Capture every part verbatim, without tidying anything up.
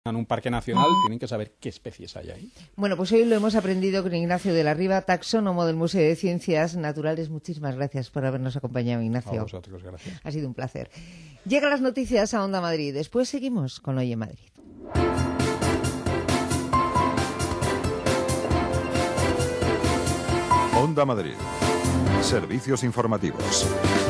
en un parque nacional tienen que saber qué especies hay ahí. Bueno, pues hoy lo hemos aprendido con Ignacio de la Riva, taxónomo del Museo de Ciencias Naturales. Muchísimas gracias por habernos acompañado, Ignacio. A vosotros, gracias. Ha sido un placer. Llegan las noticias a Onda Madrid. Después seguimos con Oye Madrid. Onda Madrid. Servicios informativos.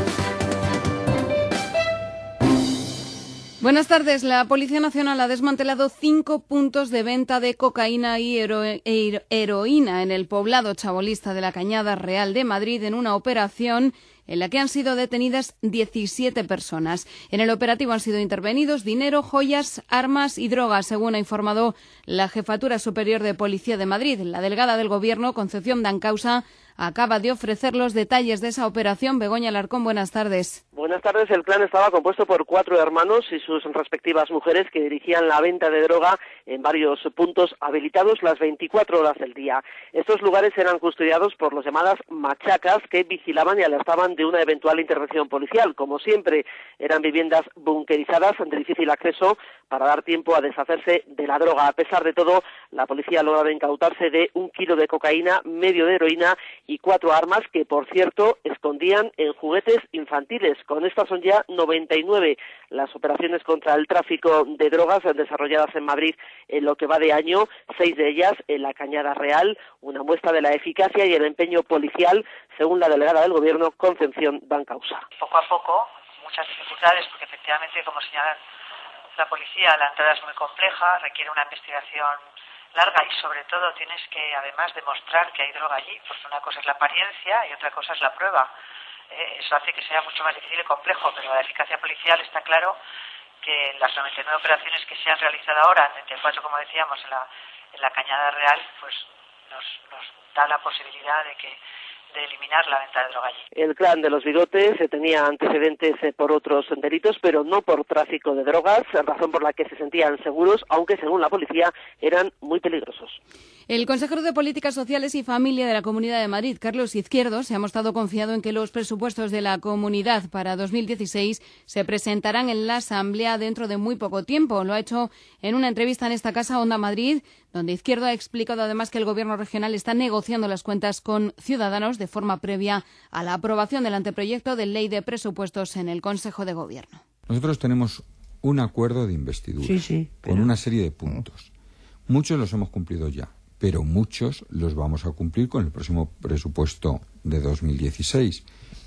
Buenas tardes. La Policía Nacional ha desmantelado cinco puntos de venta de cocaína y hero- hero- heroína en el poblado chabolista de la Cañada Real de Madrid en una operación en la que han sido detenidas diecisiete personas. En el operativo han sido intervenidos dinero, joyas, armas y drogas, según ha informado la Jefatura Superior de Policía de Madrid. La delegada del Gobierno, Concepción Dancausa, acaba de ofrecer los detalles de esa operación. Begoña Alarcón, buenas tardes. Buenas tardes. El clan estaba compuesto por cuatro hermanos y sus respectivas mujeres que dirigían la venta de droga en varios puntos habilitados las veinticuatro horas del día. Estos lugares eran custodiados por los llamadas machacas que vigilaban y alertaban de una eventual intervención policial. Como siempre, eran viviendas bunkerizadas de difícil acceso para dar tiempo a deshacerse de la droga. A pesar de todo, la policía ha logrado incautarse de un kilo de cocaína, medio de heroína y cuatro armas que, por cierto, escondían en juguetes infantiles. Con estas son ya noventa y nueve las operaciones contra el tráfico de drogas desarrolladas en Madrid en lo que va de año, seis de ellas en la Cañada Real, una muestra de la eficacia y el empeño policial, según la delegada del Gobierno, Concepción Dancausa. Poco a poco, muchas dificultades, porque efectivamente, como señalan la policía, la entrada es muy compleja, requiere una investigación larga y sobre todo tienes que además demostrar que hay droga allí, porque una cosa es la apariencia y otra cosa es la prueba. Eh, eso hace que sea mucho más difícil y complejo, pero la eficacia policial está claro que las noventa y nueve operaciones que se han realizado ahora, treinta y cuatro como decíamos en la, en la Cañada Real, pues nos, nos da la posibilidad de que de eliminar la venta de droga allí. El clan de los bigotes tenía antecedentes por otros delitos, pero no por tráfico de drogas, razón por la que se sentían seguros, aunque según la policía eran muy peligrosos. El consejero de Políticas Sociales y Familia de la Comunidad de Madrid, Carlos Izquierdo, se ha mostrado confiado en que los presupuestos de la comunidad para dos mil dieciséis se presentarán en la Asamblea dentro de muy poco tiempo. Lo ha hecho en una entrevista en esta casa, Onda Madrid, donde Izquierdo ha explicado además que el Gobierno regional está negociando las cuentas con Ciudadanos de forma previa a la aprobación del anteproyecto de ley de presupuestos en el Consejo de Gobierno. Nosotros tenemos un acuerdo de investidura sí, sí, pero... con una serie de puntos. Muchos los hemos cumplido ya, pero muchos los vamos a cumplir con el próximo presupuesto de dos mil dieciséis.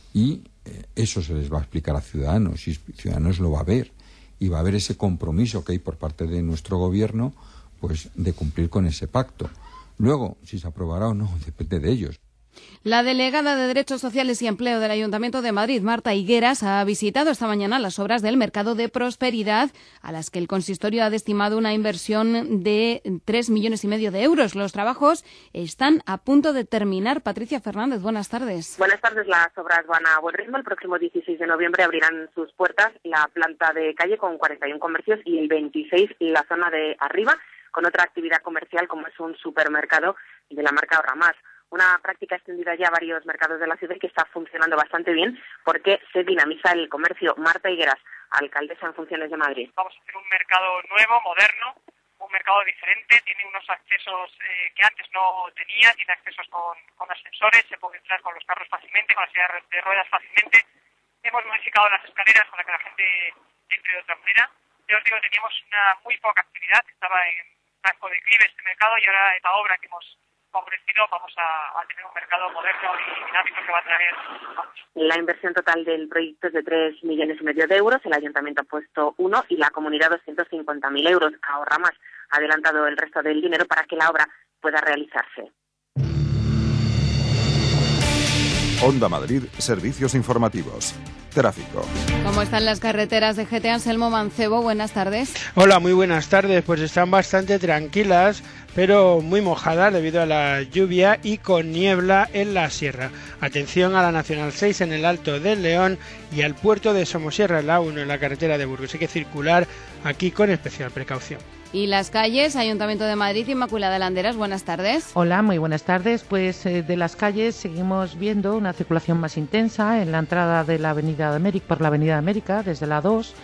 Y eh, eso se les va a explicar a Ciudadanos, y Ciudadanos lo va a ver. Y va a haber ese compromiso que hay por parte de nuestro Gobierno, pues de cumplir con ese pacto. Luego, si se aprobará o no, depende de ellos. La delegada de Derechos Sociales y Empleo del Ayuntamiento de Madrid, Marta Higueras, ha visitado esta mañana las obras del Mercado de Prosperidad, a las que el consistorio ha destinado una inversión de tres millones y medio de euros. Los trabajos están a punto de terminar. Patricia Fernández, buenas tardes. Buenas tardes. Las obras van a buen ritmo. El próximo dieciséis de noviembre abrirán sus puertas la planta de calle con cuarenta y uno comercios y el veintiséis la zona de arriba, con otra actividad comercial como es un supermercado de la marca Ahorra Más. Una práctica extendida ya a varios mercados de la ciudad y que está funcionando bastante bien porque se dinamiza el comercio. Marta Higueras, alcaldesa en funciones de Madrid. Vamos a hacer un mercado nuevo, moderno, un mercado diferente, tiene unos accesos eh, que antes no tenía, tiene accesos con, con ascensores, se puede entrar con los carros fácilmente, con las sillas de ruedas fácilmente. Hemos modificado las escaleras para que la gente entre de otra manera. Ya os digo, teníamos una muy poca actividad, estaba en franco declive este mercado y ahora esta obra que hemos favorecido, vamos a, a tener un mercado moderno y dinámico que va a traer. La inversión total del proyecto es de tres millones y medio de euros, el ayuntamiento ha puesto uno y la comunidad doscientos cincuenta mil euros. Ahorra Más ha adelantado el resto del dinero para que la obra pueda realizarse. Onda Madrid, servicios informativos. Tráfico. ¿Cómo están las carreteras de G T? Anselmo Mancebo, buenas tardes. Hola, muy buenas tardes. Pues están bastante tranquilas, pero muy mojadas debido a la lluvia y con niebla en la sierra. Atención a la Nacional seis en el Alto del León y al puerto de Somosierra, la uno en la carretera de Burgos. Hay que circular aquí con especial precaución. Y las calles, Ayuntamiento de Madrid, Inmaculada Landeras, buenas tardes. Hola, muy buenas tardes. Pues eh, de las calles seguimos viendo una circulación más intensa en la entrada de la Avenida de América, por la Avenida de América, desde la dos,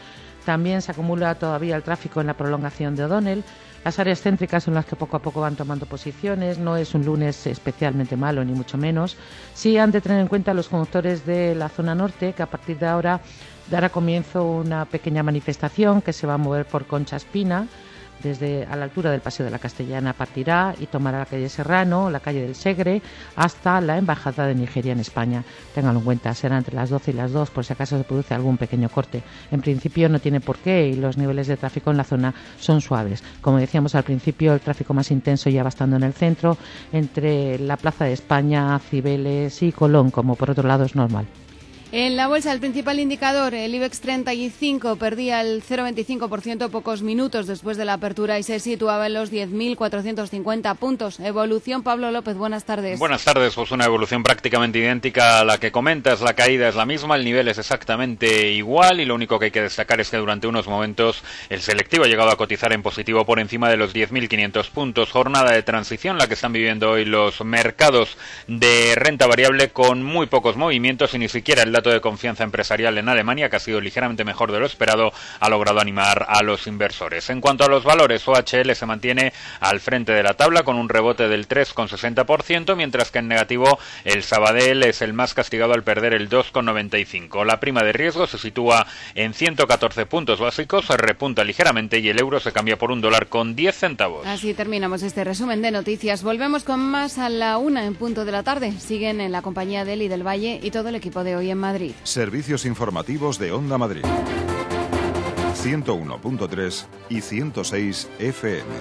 También se acumula todavía el tráfico en la prolongación de O'Donnell. Las áreas céntricas son las que poco a poco van tomando posiciones. No es un lunes especialmente malo, ni mucho menos. Sí han de tener en cuenta los conductores de la zona norte, que a partir de ahora dará comienzo una pequeña manifestación que se va a mover por Concha Espina. Desde a la altura del Paseo de la Castellana partirá y tomará la calle Serrano, la calle del Segre, hasta la Embajada de Nigeria en España. Ténganlo en cuenta, será entre las doce y las dos, por si acaso se produce algún pequeño corte. En principio no tiene por qué y los niveles de tráfico en la zona son suaves. Como decíamos al principio, el tráfico más intenso ya va estando en el centro, entre la Plaza de España, Cibeles y Colón, como por otro lado es normal. En la bolsa, el principal indicador, el IBEX treinta y cinco, perdía el cero coma veinticinco por ciento pocos minutos después de la apertura y se situaba en los diez mil cuatrocientos cincuenta puntos. Evolución, Pablo López, buenas tardes. Buenas tardes, pues una evolución prácticamente idéntica a la que comentas. La caída es la misma, el nivel es exactamente igual y lo único que hay que destacar es que durante unos momentos el selectivo ha llegado a cotizar en positivo por encima de los diez mil quinientos puntos. Jornada de transición la que están viviendo hoy los mercados de renta variable con muy pocos movimientos y ni siquiera el dato de confianza empresarial en Alemania, que ha sido ligeramente mejor de lo esperado, ha logrado animar a los inversores. En cuanto a los valores, O H L se mantiene al frente de la tabla con un rebote del tres coma sesenta por ciento, mientras que en negativo el Sabadell es el más castigado al perder el dos coma noventa y cinco por ciento. La prima de riesgo se sitúa en ciento catorce puntos básicos, se repunta ligeramente y el euro se cambia por un dólar con diez centavos. Así terminamos este resumen de noticias. Volvemos con más a la una en punto de la tarde. Siguen en la compañía de Eli del Valle y todo el equipo de Hoy en Madrid. Servicios informativos de Onda Madrid. ciento uno punto tres y ciento seis F M.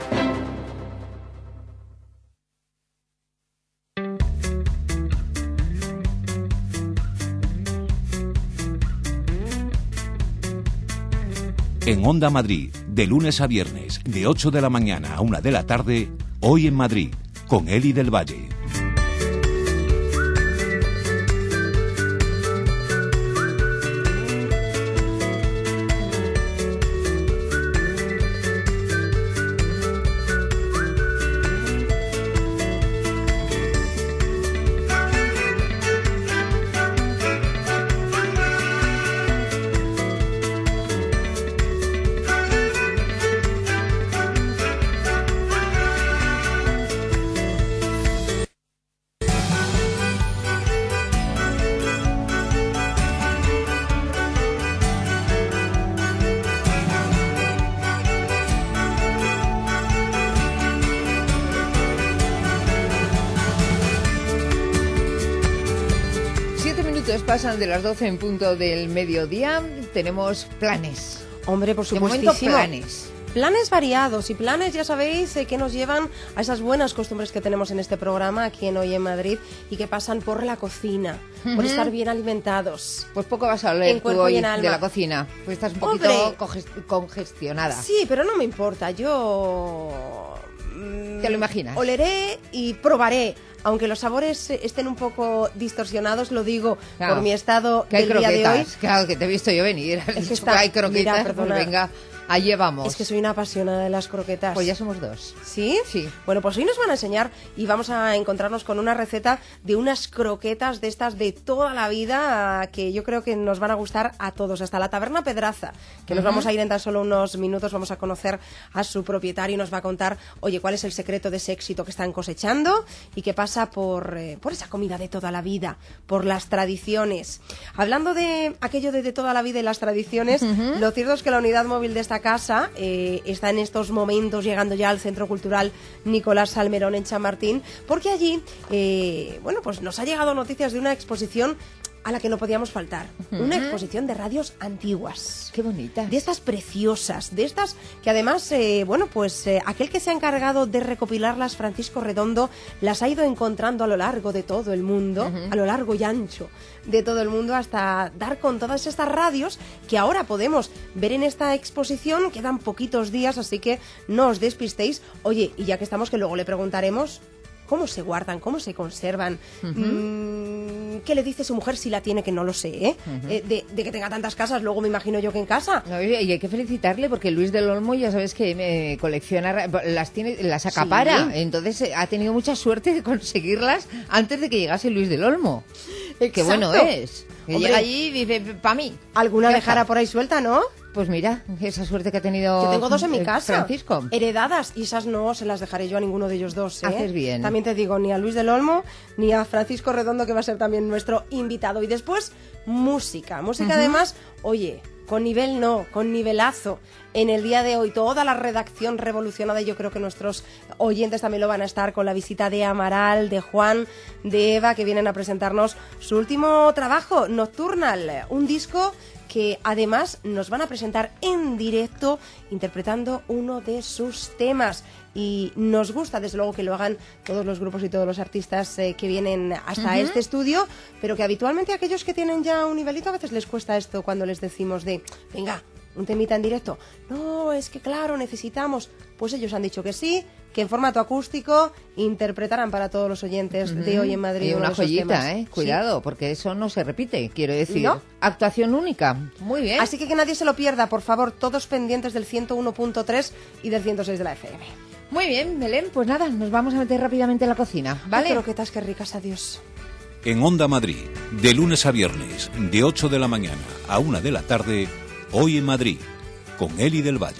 En Onda Madrid, de lunes a viernes, de ocho de la mañana a una de la tarde, Hoy en Madrid, con Eli del Valle. Pasan de las doce en punto del mediodía. Tenemos planes. Hombre, por supuesto. De momento, planes. Planes variados y planes, ya sabéis, eh, que nos llevan a esas buenas costumbres que tenemos en este programa aquí en Hoy en Madrid y que pasan por la cocina, uh-huh. por estar bien alimentados. Pues poco vas a hablar tú hoy de la cocina, pues estás un poquito conge- congestionada. Sí, pero no me importa, yo... ¿Te lo imaginas? Oleré y probaré. Aunque los sabores estén un poco distorsionados, lo digo claro, por mi estado del día de hoy. Claro, que te he visto yo venir. Es que está, hay croquetas, mira, pues venga, allí vamos. Es que soy una apasionada de las croquetas. Pues ya somos dos. ¿Sí? Sí. Bueno, pues hoy nos van a enseñar y vamos a encontrarnos con una receta de unas croquetas de estas de toda la vida que yo creo que nos van a gustar a todos. Hasta la Taberna Pedraza, que uh-huh. nos vamos a ir en tan solo unos minutos, vamos a conocer a su propietario y nos va a contar, oye, cuál es el secreto de ese éxito que están cosechando y qué pasa por, eh, por esa comida de toda la vida, por las tradiciones. Hablando de aquello de, de toda la vida y las tradiciones, uh-huh. lo cierto es que la unidad móvil de esta casa eh, está en estos momentos llegando ya al Centro Cultural Nicolás Salmerón en Chamartín, porque allí, eh, bueno, pues nos ha llegado noticias de una exposición a la que no podíamos faltar. Uh-huh. Una exposición de radios antiguas. Qué bonita. De estas preciosas, de estas que además, eh, bueno, pues eh, aquel que se ha encargado de recopilarlas, Francisco Redondo, las ha ido encontrando a lo largo de todo el mundo, uh-huh. a lo largo y ancho de todo el mundo, hasta dar con todas estas radios que ahora podemos ver en esta exposición. Quedan poquitos días, así que no os despistéis. Oye, y ya que estamos, que luego le preguntaremos cómo se guardan, cómo se conservan, uh-huh. mmm, qué le dice su mujer si la tiene, que no lo sé, ¿eh? Uh-huh. eh de, de que tenga tantas casas, luego me imagino yo que en casa. No, y hay que felicitarle porque Luis del Olmo, ya sabes que me colecciona, las tiene, las acapara, sí. Entonces ha tenido mucha suerte de conseguirlas antes de que llegase Luis del Olmo. Exacto. Qué bueno es. Que Hombre, llega allí y dice, pa' mí. ¿Alguna dejara por ahí suelta, no? Pues mira, esa suerte que ha tenido Yo tengo dos en mi eh, casa, Francisco. heredadas, y esas no se las dejaré yo a ninguno de ellos dos, ¿eh? Haces bien. También te digo, ni a Luis del Olmo, ni a Francisco Redondo, que va a ser también nuestro invitado. Y después, música. Música, Uh-huh. además, oye, con nivel no, con nivelazo. En el día de hoy, toda la redacción revolucionada, y yo creo que nuestros oyentes también lo van a estar, con la visita de Amaral, de Juan, de Eva, que vienen a presentarnos su último trabajo, Nocturnal, un disco que además nos van a presentar en directo interpretando uno de sus temas. Y nos gusta, desde luego, que lo hagan todos los grupos y todos los artistas eh, que vienen hasta Uh-huh. este estudio, pero que habitualmente a aquellos que tienen ya un nivelito a veces les cuesta esto cuando les decimos de, venga, un temita en directo. No, es que claro, necesitamos. Pues ellos han dicho que sí, que en formato acústico interpretarán para todos los oyentes Uh-huh. de Hoy en Madrid. Y uno una de esos joyita, temas. ¿eh? Sí. Cuidado, porque eso no se repite, quiero decir. ¿No? Actuación única. Muy bien. Así que que nadie se lo pierda, por favor, todos pendientes del ciento uno punto tres y del ciento seis de la F M. Muy bien, Belén, pues nada, nos vamos a meter rápidamente en la cocina, ¿vale? Qué croquetas, qué ricas, adiós. En Onda Madrid, de lunes a viernes, de ocho de la mañana a una de la tarde, Hoy en Madrid, con Eli del Valle.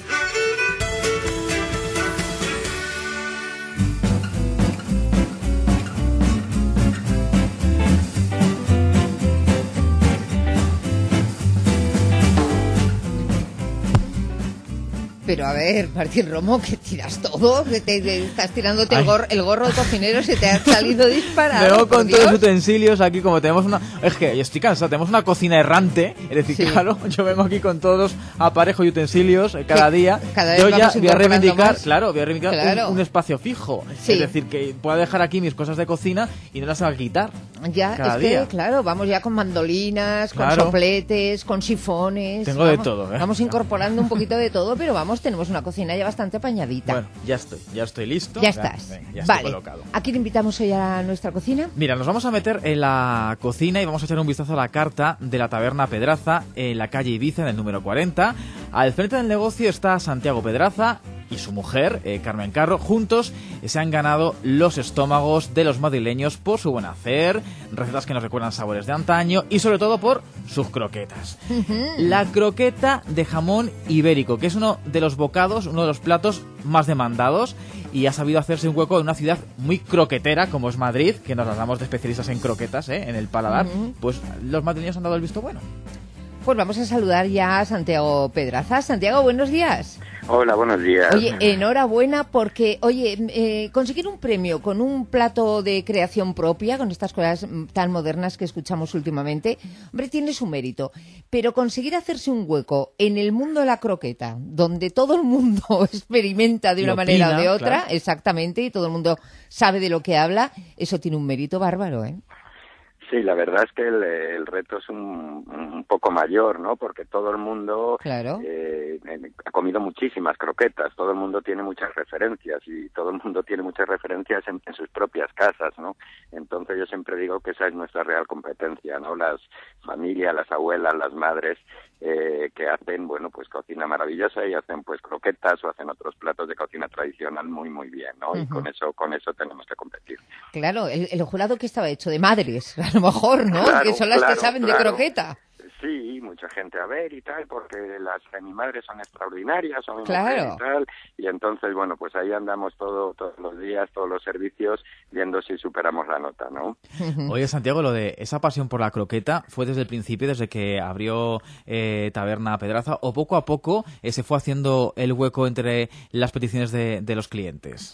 Pero a ver, Martín Romo, que tiras todo, que te, te estás tirándote el gorro, el gorro de cocinero, se te ha salido disparado. Luego por con Dios. todos los utensilios aquí, como tenemos una... Es que yo estoy cansado, tenemos una cocina errante, es decir, Sí. claro, yo vengo aquí con todos los aparejos y utensilios eh, cada Sí, día. cada vez yo ya vamos voy a incorporando reivindicar, más. claro, voy a reivindicar Claro. un, un espacio fijo. Sí. Es decir, que pueda dejar aquí mis cosas de cocina y no las va a quitar. Ya, cada es día. que, claro, vamos ya con mandolinas, con Claro. sopletes, con sifones. Tengo de vamos, todo, ¿eh? Vamos incorporando un poquito de todo, pero vamos, tenemos una cocina ya bastante apañadita. Bueno, ya estoy, ya estoy listo. ya estás. Venga, ya estoy vale. colocado. ¿A quién invitamos hoy a nuestra cocina? Mira, nos vamos a meter en la cocina y vamos a echar un vistazo a la carta de la taberna Pedraza en la calle Ibiza, en el número cuarenta. Al frente del negocio está Santiago Pedraza y su mujer, eh, Carmen Carro. Juntos eh, se han ganado los estómagos de los madrileños por su buen hacer, recetas que nos recuerdan sabores de antaño y sobre todo por sus croquetas. La croqueta de jamón ibérico, que es uno de los bocados, uno de los platos más demandados, y ha sabido hacerse un hueco en una ciudad muy croquetera como es Madrid, que nos las damos de especialistas en croquetas, ¿eh? En el paladar. Ujú. Pues los madrileños han dado el visto bueno. Pues vamos a saludar ya a Santiago Pedraza. Santiago, buenos días. Hola, buenos días. Oye, enhorabuena porque, oye, eh, conseguir un premio con un plato de creación propia, con estas cosas mm, tan modernas que escuchamos últimamente, hombre, tiene su mérito. Pero conseguir hacerse un hueco en el mundo de la croqueta, donde todo el mundo experimenta de Y una opina, manera o de otra, claro. exactamente, y todo el mundo sabe de lo que habla, eso tiene un mérito bárbaro, ¿eh? Sí, la verdad es que el, el reto es un, un poco mayor, ¿no? Porque todo el mundo Claro. eh, ha comido muchísimas croquetas, todo el mundo tiene muchas referencias y todo el mundo tiene muchas referencias en, en sus propias casas, ¿no? Entonces yo siempre digo que esa es nuestra real competencia, ¿no? Las familias, las abuelas, las madres eh, que hacen, bueno, pues cocina maravillosa y hacen pues croquetas o hacen otros platos de cocina tradicional muy, muy bien, ¿no? Y Ujú. con eso, con eso tenemos que competir. Claro, el, el jurado que estaba hecho de madres, a lo mejor, ¿no? Claro, que son las claro, que saben claro. de croqueta. Sí, mucha gente a ver y tal, porque las de mi madre son extraordinarias, son mi Claro. mujer y tal, y entonces, bueno, pues ahí andamos todo, todos los días, todos los servicios, viendo si superamos la nota, ¿no? Oye, Santiago, lo de esa pasión por la croqueta fue desde el principio, desde que abrió eh, Taberna Pedraza, o poco a poco eh, se fue haciendo el hueco entre las peticiones de, de los clientes.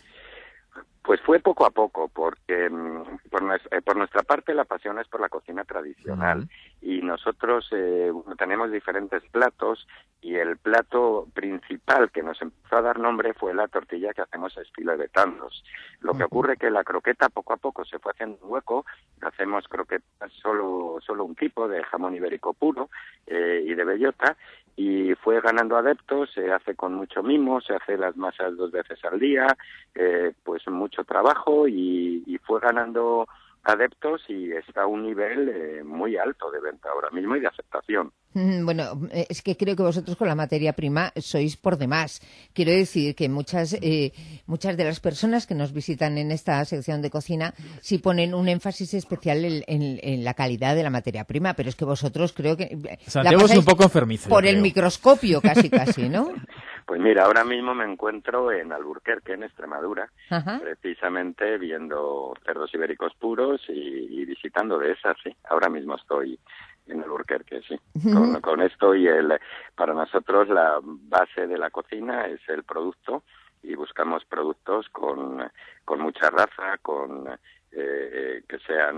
Pues fue poco a poco, porque mm, por, nues- eh, por nuestra parte la pasión es por la cocina tradicional. Ujú. Y nosotros eh, bueno, tenemos diferentes platos y el plato principal que nos empezó a dar nombre fue la tortilla que hacemos a estilo de tandos. Lo que Ujú. ocurre que la croqueta poco a poco se fue haciendo un hueco, hacemos croquetas solo, solo un tipo de jamón ibérico puro eh, y de bellota, y fue ganando adeptos, se hace con mucho mimo, se hace las masas dos veces al día, eh, pues mucho trabajo y, y fue ganando adeptos y está a un nivel eh, muy alto de venta ahora mismo y de aceptación. Bueno, es que creo que vosotros con la materia prima sois por demás. Quiero decir que muchas eh, muchas de las personas que nos visitan en esta sección de cocina sí ponen un énfasis especial en, en, en la calidad de la materia prima, pero es que vosotros creo que... Santiago es un poco enfermizo. Por el microscopio casi, casi, ¿no? Pues mira, ahora mismo me encuentro en Alburquerque, en Extremadura, Ajá. precisamente viendo cerdos ibéricos puros y, y visitando dehesas, sí. Ahora mismo estoy en Alburquerque, sí. Con, con esto y el, para nosotros la base de la cocina es el producto y buscamos productos con, con mucha raza, con eh, que sean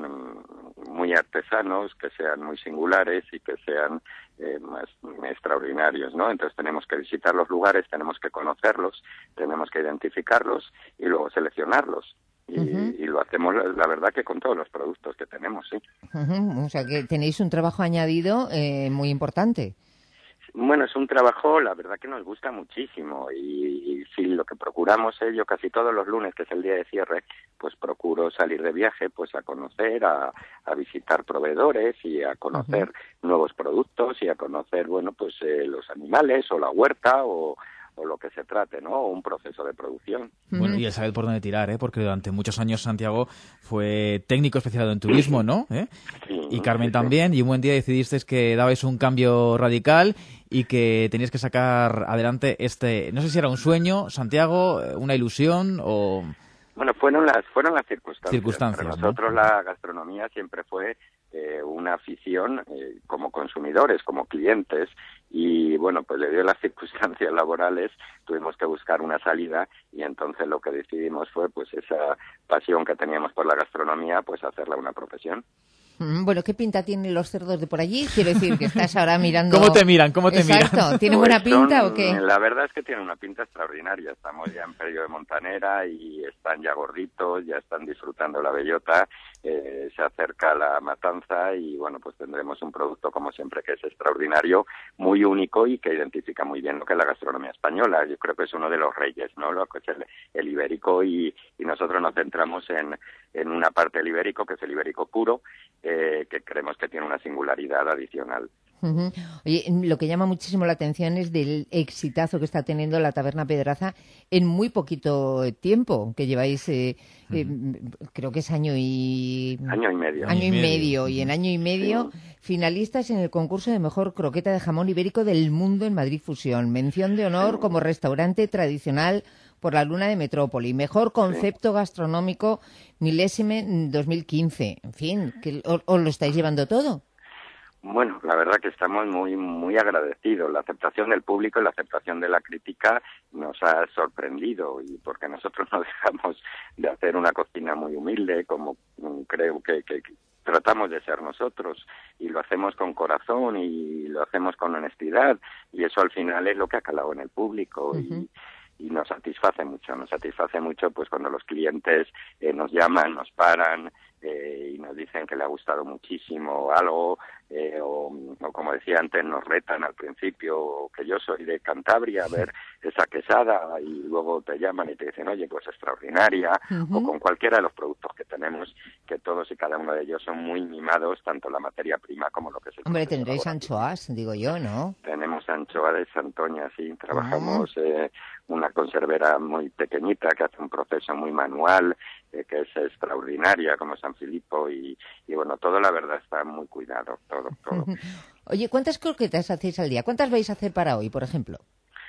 muy artesanos, que sean muy singulares y que sean eh, más extraordinarios, ¿no? Entonces tenemos que visitar los lugares, tenemos que conocerlos, tenemos que identificarlos y luego seleccionarlos. Y, uh-huh. y lo hacemos, la, la verdad, que con todos los productos que tenemos, sí. Uh-huh. O sea, que tenéis un trabajo añadido eh, muy importante. Bueno, es un trabajo, la verdad, que nos gusta muchísimo y, y sí, lo que procuramos es, yo casi todos los lunes, que es el día de cierre, pues procuro salir de viaje, pues a conocer, a, a visitar proveedores y a conocer uh-huh. nuevos productos y a conocer, bueno, pues eh, los animales o la huerta o... o lo que se trate, ¿no? O un proceso de producción. Bueno, y el saber por dónde tirar, ¿eh? Porque durante muchos años Santiago fue técnico especializado en turismo, ¿no? ¿Eh? Sí, y Carmen sí, también, sí. y un buen día decidisteis que dabais un cambio radical y que teníais que sacar adelante este, no sé si era un sueño, Santiago, una ilusión o... Bueno, fueron las fueron las circunstancias. circunstancias Para nosotros, ¿no? La gastronomía siempre fue eh, una afición eh, como consumidores, como clientes, y bueno, pues debido a las circunstancias laborales tuvimos que buscar una salida y entonces lo que decidimos fue pues esa pasión que teníamos por la gastronomía, pues hacerla una profesión. Bueno, ¿qué pinta tienen los cerdos de por allí? Quiero decir que estás ahora mirando... ¿Cómo te miran? ¿Cómo te Exacto. miran? ¿Tiene Pues buena pinta son, o qué? La verdad es que tienen una pinta extraordinaria. Estamos ya en periodo de montanera y están ya gorditos, ya están disfrutando la bellota, eh, se acerca la matanza y bueno, pues tendremos un producto como siempre que es extraordinario, muy único y que identifica muy bien lo que es la gastronomía española. Yo creo que es uno de los reyes, ¿no? Lo que es el, el ibérico y, y nosotros nos centramos en, en una parte del ibérico que es el ibérico puro, eh, que creemos que tiene una singularidad adicional. Uh-huh. Oye, lo que llama muchísimo la atención es del exitazo que está teniendo la Taberna Pedraza en muy poquito tiempo, que lleváis, eh, uh-huh. eh, creo que es año y... Año y medio. Año y medio, y en año y medio sí. finalistas en el concurso de mejor croqueta de jamón ibérico del mundo en Madrid Fusión. Mención de honor sí. como restaurante tradicional por la Luna de Metrópoli. Mejor concepto sí. gastronómico milésime dos mil quince. En fin, que os, os lo estáis llevando todo. Bueno, la verdad que estamos muy muy agradecidos. La aceptación del público y la aceptación de la crítica nos ha sorprendido y porque nosotros no dejamos de hacer una cocina muy humilde, como creo que, que, que tratamos de ser nosotros, y lo hacemos con corazón y lo hacemos con honestidad, y eso al final es lo que ha calado en el público. Uh-huh. y y nos satisface mucho, nos satisface mucho pues cuando los clientes eh, nos llaman, nos paran eh, y nos dicen que le ha gustado muchísimo algo eh, o, o como decía antes nos retan al principio que yo soy de Cantabria a ver esa quesada y luego te llaman y te dicen oye pues extraordinaria uh-huh. o con cualquiera de los productos que tenemos que todos y cada uno de ellos son muy mimados tanto la materia prima como lo que es el Hombre, tendréis anchoas, digo yo, ¿no? Tenemos anchoa de Santoña, sí, trabajamos uh-huh. eh, una conservera muy pequeñita que hace un proceso muy manual, eh, que es extraordinaria como San Filipo y, y bueno, todo la verdad está muy cuidado, todo, todo. Oye, ¿cuántas croquetas hacéis al día? ¿Cuántas vais a hacer para hoy, por ejemplo?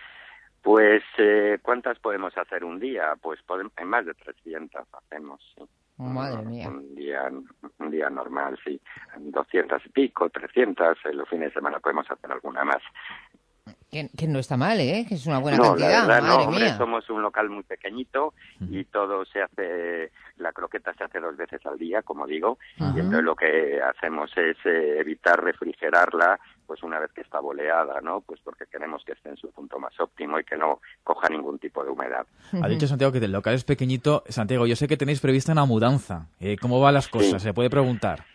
Pues, eh, ¿cuántas podemos hacer un día? Pues podemos, en más de trescientas hacemos, sí. Oh, madre mía. Un día, un día normal, sí. doscientas y pico, trescientas, en los fines de semana podemos hacer alguna más. Que, que no está mal, ¿eh? Que es una buena no, cantidad, la verdad, madre no, hombre, mía. Somos un local muy pequeñito y todo se hace, la croqueta se hace dos veces al día, como digo, uh-huh. y entonces lo que hacemos es eh, evitar refrigerarla pues una vez que está boleada, ¿no? Pues porque queremos que esté en su punto más óptimo y que no coja ningún tipo de humedad. Uh-huh. Ha dicho Santiago que el local es pequeñito. Santiago, yo sé que tenéis prevista una mudanza. Eh, ¿Cómo van las cosas? Sí. ¿Se puede preguntar?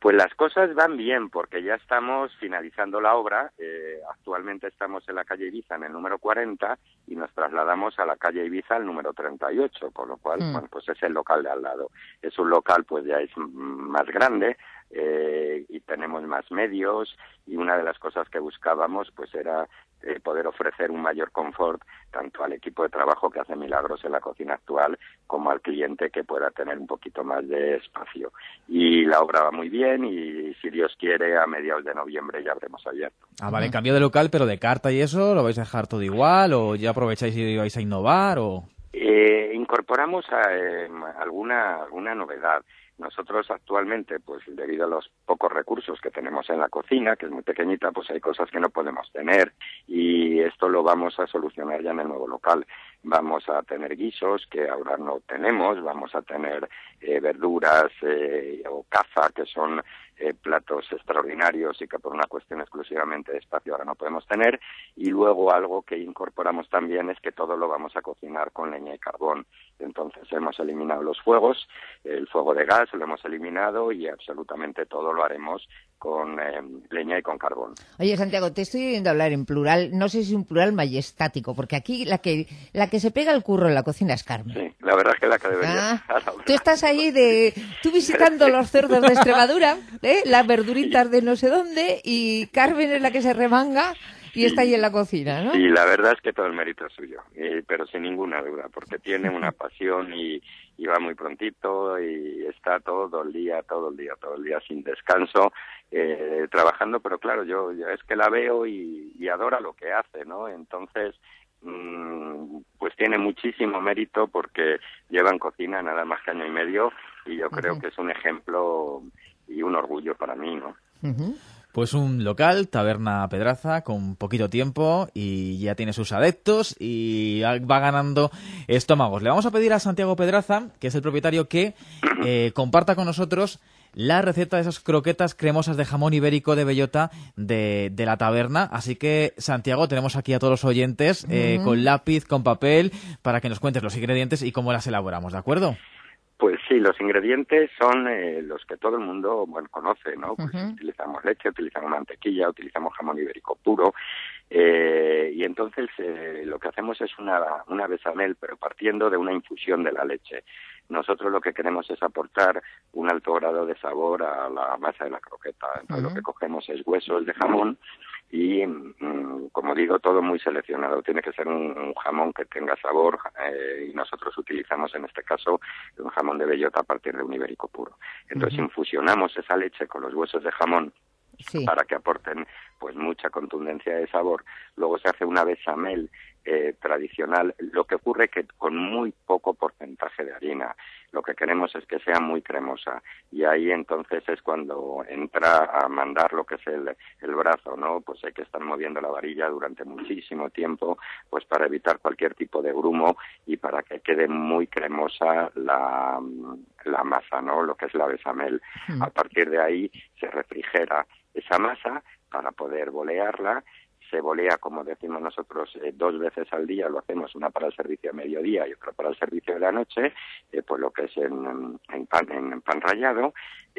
Pues las cosas van bien, porque ya estamos finalizando la obra. Eh, actualmente estamos en la calle Ibiza, en el número cuarenta, y nos trasladamos a la calle Ibiza, al número treinta y ocho, con lo cual, mm. bueno, pues es el local de al lado. Es un local, pues ya es más grande, eh, y tenemos más medios, y una de las cosas que buscábamos, pues era eh, poder ofrecer un mayor confort tanto al equipo de trabajo que hace milagros en la cocina actual como al cliente, que pueda tener un poquito más de espacio. Y la obra va muy bien, y si Dios quiere, a mediados de noviembre ya habremos abierto. Ah, vale, cambio de local, pero de carta y eso, ¿lo vais a dejar todo igual o ya aprovecháis y vais a innovar? O eh, incorporamos a, eh, alguna alguna novedad. Nosotros actualmente, pues debido a los pocos recursos que tenemos en la cocina, que es muy pequeñita, pues hay cosas que no podemos tener, y esto lo vamos a solucionar ya en el nuevo local. Vamos a tener guisos que ahora no tenemos, vamos a tener eh, verduras eh, o caza, que son eh, platos extraordinarios y que por una cuestión exclusivamente de espacio ahora no podemos tener, y luego algo que incorporamos también es que todo lo vamos a cocinar con leña y carbón. Entonces hemos eliminado los fuegos, el fuego de gas lo hemos eliminado, y absolutamente todo lo haremos con eh, leña y con carbón. Oye, Santiago, te estoy oyendo hablar en plural, no sé si un plural majestático, porque aquí la que la que se pega el curro en la cocina es Carmen. Sí, la verdad es que la que debería. Ah, tú estás ahí de, tú visitando los cerdos de Extremadura, ¿eh? Las verduritas de no sé dónde, y Carmen es la que se remanga y está ahí en la cocina, ¿no? Y la verdad es que todo el mérito es suyo, eh, pero sin ninguna duda, porque tiene una pasión y, y va muy prontito y está todo el día, todo el día, todo el día sin descanso, eh, trabajando, pero claro, yo, yo es que la veo y, y adora lo que hace, ¿no? Entonces, mmm, pues tiene muchísimo mérito, porque lleva en cocina nada más que año y medio, y yo creo uh-huh. que es un ejemplo y un orgullo para mí, ¿no? Uh-huh. Pues un local, Taberna Pedraza, con poquito tiempo, y ya tiene sus adeptos y va ganando estómagos. Le vamos a pedir a Santiago Pedraza, que es el propietario, que eh, comparta con nosotros la receta de esas croquetas cremosas de jamón ibérico de bellota de, de la taberna. Así que, Santiago, tenemos aquí a todos los oyentes eh, uh-huh. con lápiz, con papel, para que nos cuentes los ingredientes y cómo las elaboramos, ¿de acuerdo? Pues sí, los ingredientes son eh, los que todo el mundo, bueno, conoce, ¿no? Pues uh-huh. utilizamos leche, utilizamos mantequilla, utilizamos jamón ibérico puro, eh, y entonces eh, lo que hacemos es una, una bechamel, pero partiendo de una infusión de la leche. Nosotros lo que queremos es aportar un alto grado de sabor a la masa de la croqueta. Entonces uh-huh. lo que cogemos es huesos de jamón y, mmm, como digo, todo muy seleccionado. Tiene que ser un, un jamón que tenga sabor, eh, y nosotros utilizamos en este caso un jamón de bellota a partir de un ibérico puro. Entonces uh-huh. infusionamos esa leche con los huesos de jamón sí. para que aporten pues mucha contundencia de sabor. Luego se hace una bechamel eh, tradicional. Lo que ocurre es que con muy poco porcentaje de harina. Lo que queremos es que sea muy cremosa, y ahí entonces es cuando entra a mandar lo que es el, el brazo, ¿no? Pues hay que estar moviendo la varilla durante muchísimo tiempo, pues para evitar cualquier tipo de grumo y para que quede muy cremosa la, la masa, ¿no? Lo que es la bechamel. Mm. A partir de ahí se refrigera esa masa para poder bolearla. Se bolea, como decimos nosotros, eh, dos veces al día. Lo hacemos, una para el servicio de mediodía y otra para el servicio de la noche, eh, pues lo que es en, en, pan, en pan rallado,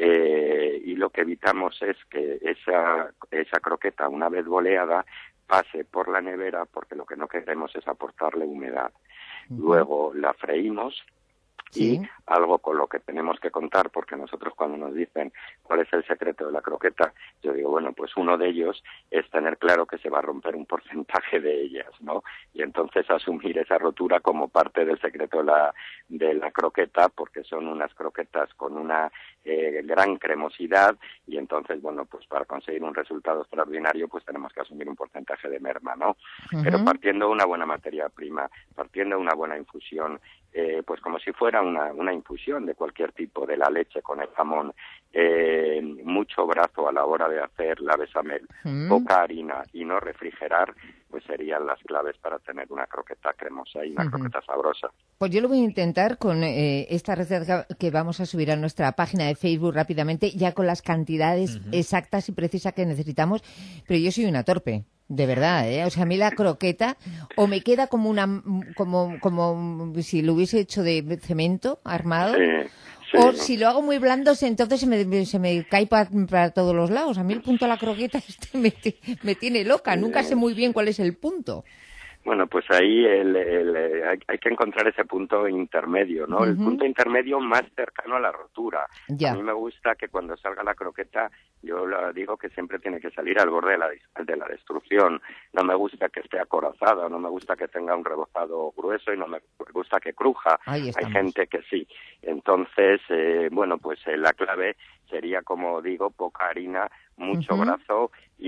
eh, y lo que evitamos es que esa, esa croqueta, una vez boleada, pase por la nevera, porque lo que no queremos es aportarle humedad. Uh-huh. Luego la freímos. Sí. Y algo con lo que tenemos que contar, porque nosotros cuando nos dicen cuál es el secreto de la croqueta, yo digo, bueno, pues uno de ellos es tener claro que se va a romper un porcentaje de ellas, ¿no? Y entonces asumir esa rotura como parte del secreto de la, de la croqueta, porque son unas croquetas con una eh, gran cremosidad, y entonces, bueno, pues para conseguir un resultado extraordinario, pues tenemos que asumir un porcentaje de merma, ¿no? Uh-huh. Pero partiendo de una buena materia prima, partiendo de una buena infusión, Eh, pues como si fuera una, una infusión de cualquier tipo, de la leche con el jamón, eh, mucho brazo a la hora de hacer la bechamel, mm. poca harina y no refrigerar, pues serían las claves para tener una croqueta cremosa y una uh-huh. croqueta sabrosa. Pues yo lo voy a intentar con eh, esta receta que vamos a subir a nuestra página de Facebook rápidamente, ya con las cantidades uh-huh. exactas y precisas que necesitamos, pero yo soy una torpe. De verdad, ¿eh? O sea, a mí la croqueta o me queda como una como como si lo hubiese hecho de cemento armado, sí, Sí, o ¿no? Si lo hago muy blando, entonces se me, se me cae para, para todos los lados. A mí el punto de la croqueta este me, me tiene loca. Nunca sé muy bien cuál es el punto. Bueno, pues ahí el, el, el, hay, hay que encontrar ese punto intermedio, ¿no? Uh-huh. El punto intermedio más cercano a la rotura. Ya. A mí me gusta que cuando salga la croqueta, yo lo digo que siempre tiene que salir al borde de la, de la destrucción. No me gusta que esté acorazada, no me gusta que tenga un rebozado grueso y no me gusta que cruja. Hay gente que sí. Entonces, eh, bueno, pues eh, la clave sería, como digo, poca harina, mucho uh-huh. brazo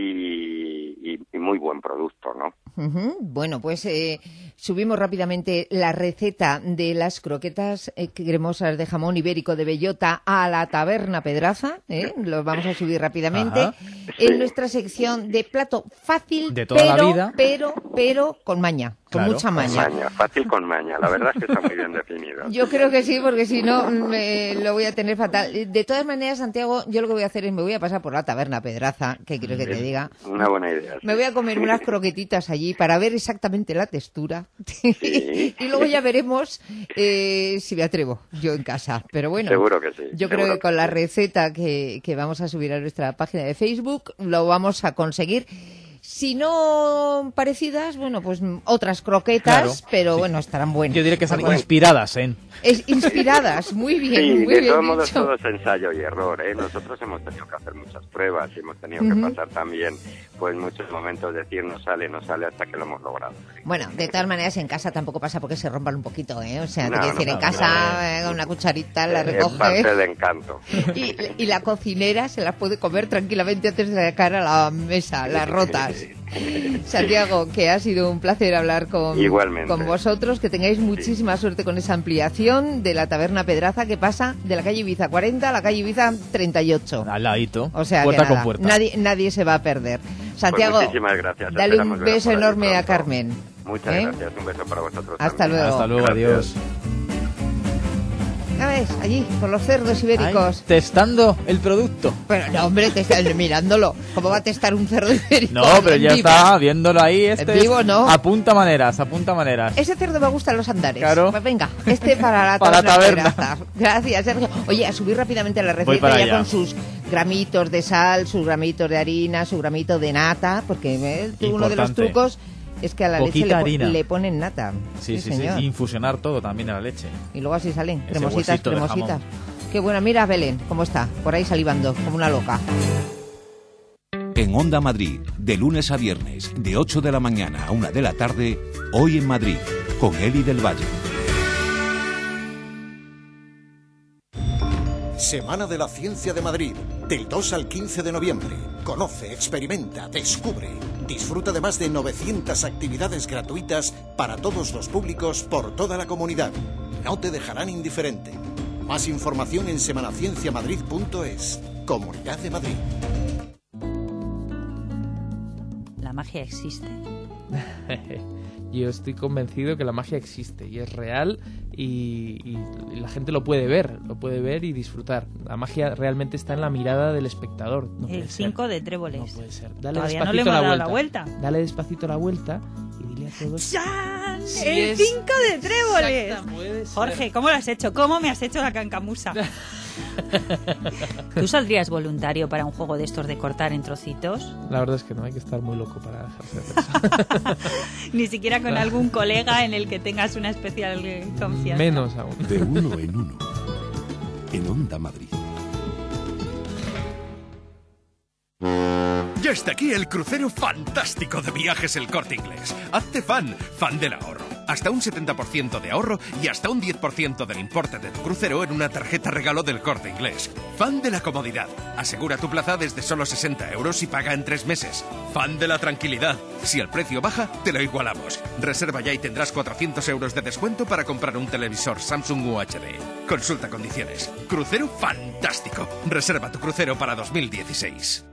y, y, y muy buen producto, ¿no? Uh-huh. Bueno, pues eh, subimos rápidamente la receta de las croquetas eh, cremosas de jamón ibérico de bellota a la Taberna Pedraza. ¿eh? Los vamos a subir rápidamente. Ajá. En sí. nuestra sección de plato fácil, de toda pero, la vida. pero, pero con maña. Con claro. mucha maña. Con maña. Fácil con maña. La verdad es que está muy bien definido. Yo creo que sí, porque si no me lo voy a tener fatal. De todas maneras, Santiago, yo lo que voy a hacer es me voy a pasar por la Taberna Pedraza, que quiero que te diga. Una buena idea. Sí. Me voy a comer unas croquetitas allí para ver exactamente la textura. Sí. Y luego ya veremos eh, si me atrevo yo en casa. Pero bueno, seguro que sí. Yo creo que con que la receta que, que vamos a subir a nuestra página de Facebook lo vamos a conseguir. Si no parecidas, bueno, pues otras croquetas, claro, pero sí. bueno, estarán buenas. Yo diría que están bueno. inspiradas en... Es inspiradas, muy bien, sí, muy de bien todos modos dicho. todo es ensayo y error, ¿eh? Nosotros hemos tenido que hacer muchas pruebas y hemos tenido uh-huh. que pasar también, pues muchos momentos de decir no sale, no sale hasta que lo hemos logrado. Bueno, de todas maneras en casa tampoco pasa porque se rompan un poquito, ¿eh? O sea, no, te quiero no, decir, no, en casa no, no, una cucharita la recoge. Es parte de encanto. Y, y la cocinera se las puede comer tranquilamente antes de sacar a la mesa, las rotas. Santiago, que ha sido un placer hablar con, con vosotros, que tengáis muchísima sí. suerte con esa ampliación de la Taberna Pedraza que pasa de la calle Ibiza cuarenta a la calle Ibiza treinta y ocho. Al ladito, o sea, puerta que nada, con puerta. Nadie, nadie se va a perder. Santiago, pues muchísimas gracias. Dale un beso enorme a Carmen. Muchas ¿eh? gracias, un beso para vosotros. Hasta también. luego. Hasta luego, gracias. adiós. Ya ves, allí, con los cerdos ibéricos. Ay, testando el producto. Pero no, hombre, te está mirándolo. ¿Cómo va a testar un cerdo ibérico? No, pero ya vivo? Está, viéndolo ahí. Este en vivo, ¿no? Apunta maneras, apunta maneras. Ese cerdo me gusta los andares. Claro. Pues venga, este para la para taberna. taberna. Gracias, Sergio. Oye, a subir rápidamente la receta ya allá. Con sus gramitos de sal, sus gramitos de harina, su gramito de nata, porque ¿eh? uno de los trucos... Es que a la Poquita leche le, le ponen nata. Sí, sí, sí, señor. sí. Infusionar todo también a la leche. Y luego así salen, ese cremositas, cremositas. Qué buena, mira Belén, cómo está, por ahí salivando, como una loca. En Onda Madrid, de lunes a viernes, de ocho de la mañana a una de la tarde, Hoy en Madrid, con Eli del Valle. Semana de la Ciencia de Madrid, del dos al quince de noviembre. Conoce, experimenta, descubre. Disfruta de más de novecientas actividades gratuitas para todos los públicos por toda la comunidad. No te dejarán indiferente. Más información en semana ciencia madrid punto es. Comunidad de Madrid. La magia existe. Yo estoy convencido que la magia existe y es real y, y, y la gente lo puede ver, lo puede ver y disfrutar. La magia realmente está en la mirada del espectador. No el cinco de tréboles. No puede ser. Dale Todavía despacito no le hemos la, dado vuelta. la vuelta. Dale despacito la vuelta y dile a todos. ¡Chan! Sí el cinco de tréboles. Jorge, ¿cómo lo has hecho? ¿Cómo me has hecho la cancamusa? ¿Tú saldrías voluntario para un juego de estos de cortar en trocitos? La verdad es que no, hay que estar muy loco para dejarse hacer eso. Ni siquiera con algún colega en el que tengas una especial confianza. Menos aún. De uno en uno, en Onda Madrid. Ya está aquí el crucero fantástico de Viajes El Corte Inglés. Hazte fan, fan del ahorro. Hasta un setenta por ciento de ahorro y hasta un diez por ciento del importe de tu crucero en una tarjeta regalo del Corte Inglés. Fan de la comodidad. Asegura tu plaza desde solo sesenta euros y paga en tres meses. Fan de la tranquilidad. Si el precio baja, te lo igualamos. Reserva ya y tendrás cuatrocientos euros de descuento para comprar un televisor Samsung U H D. Consulta condiciones. Crucero fantástico. Reserva tu crucero para dos mil dieciséis.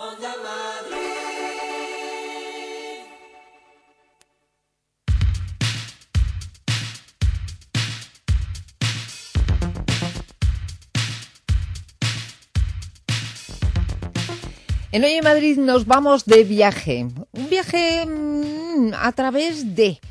En Hoy en Madrid nos vamos de viaje. Un viaje mmm, a través de...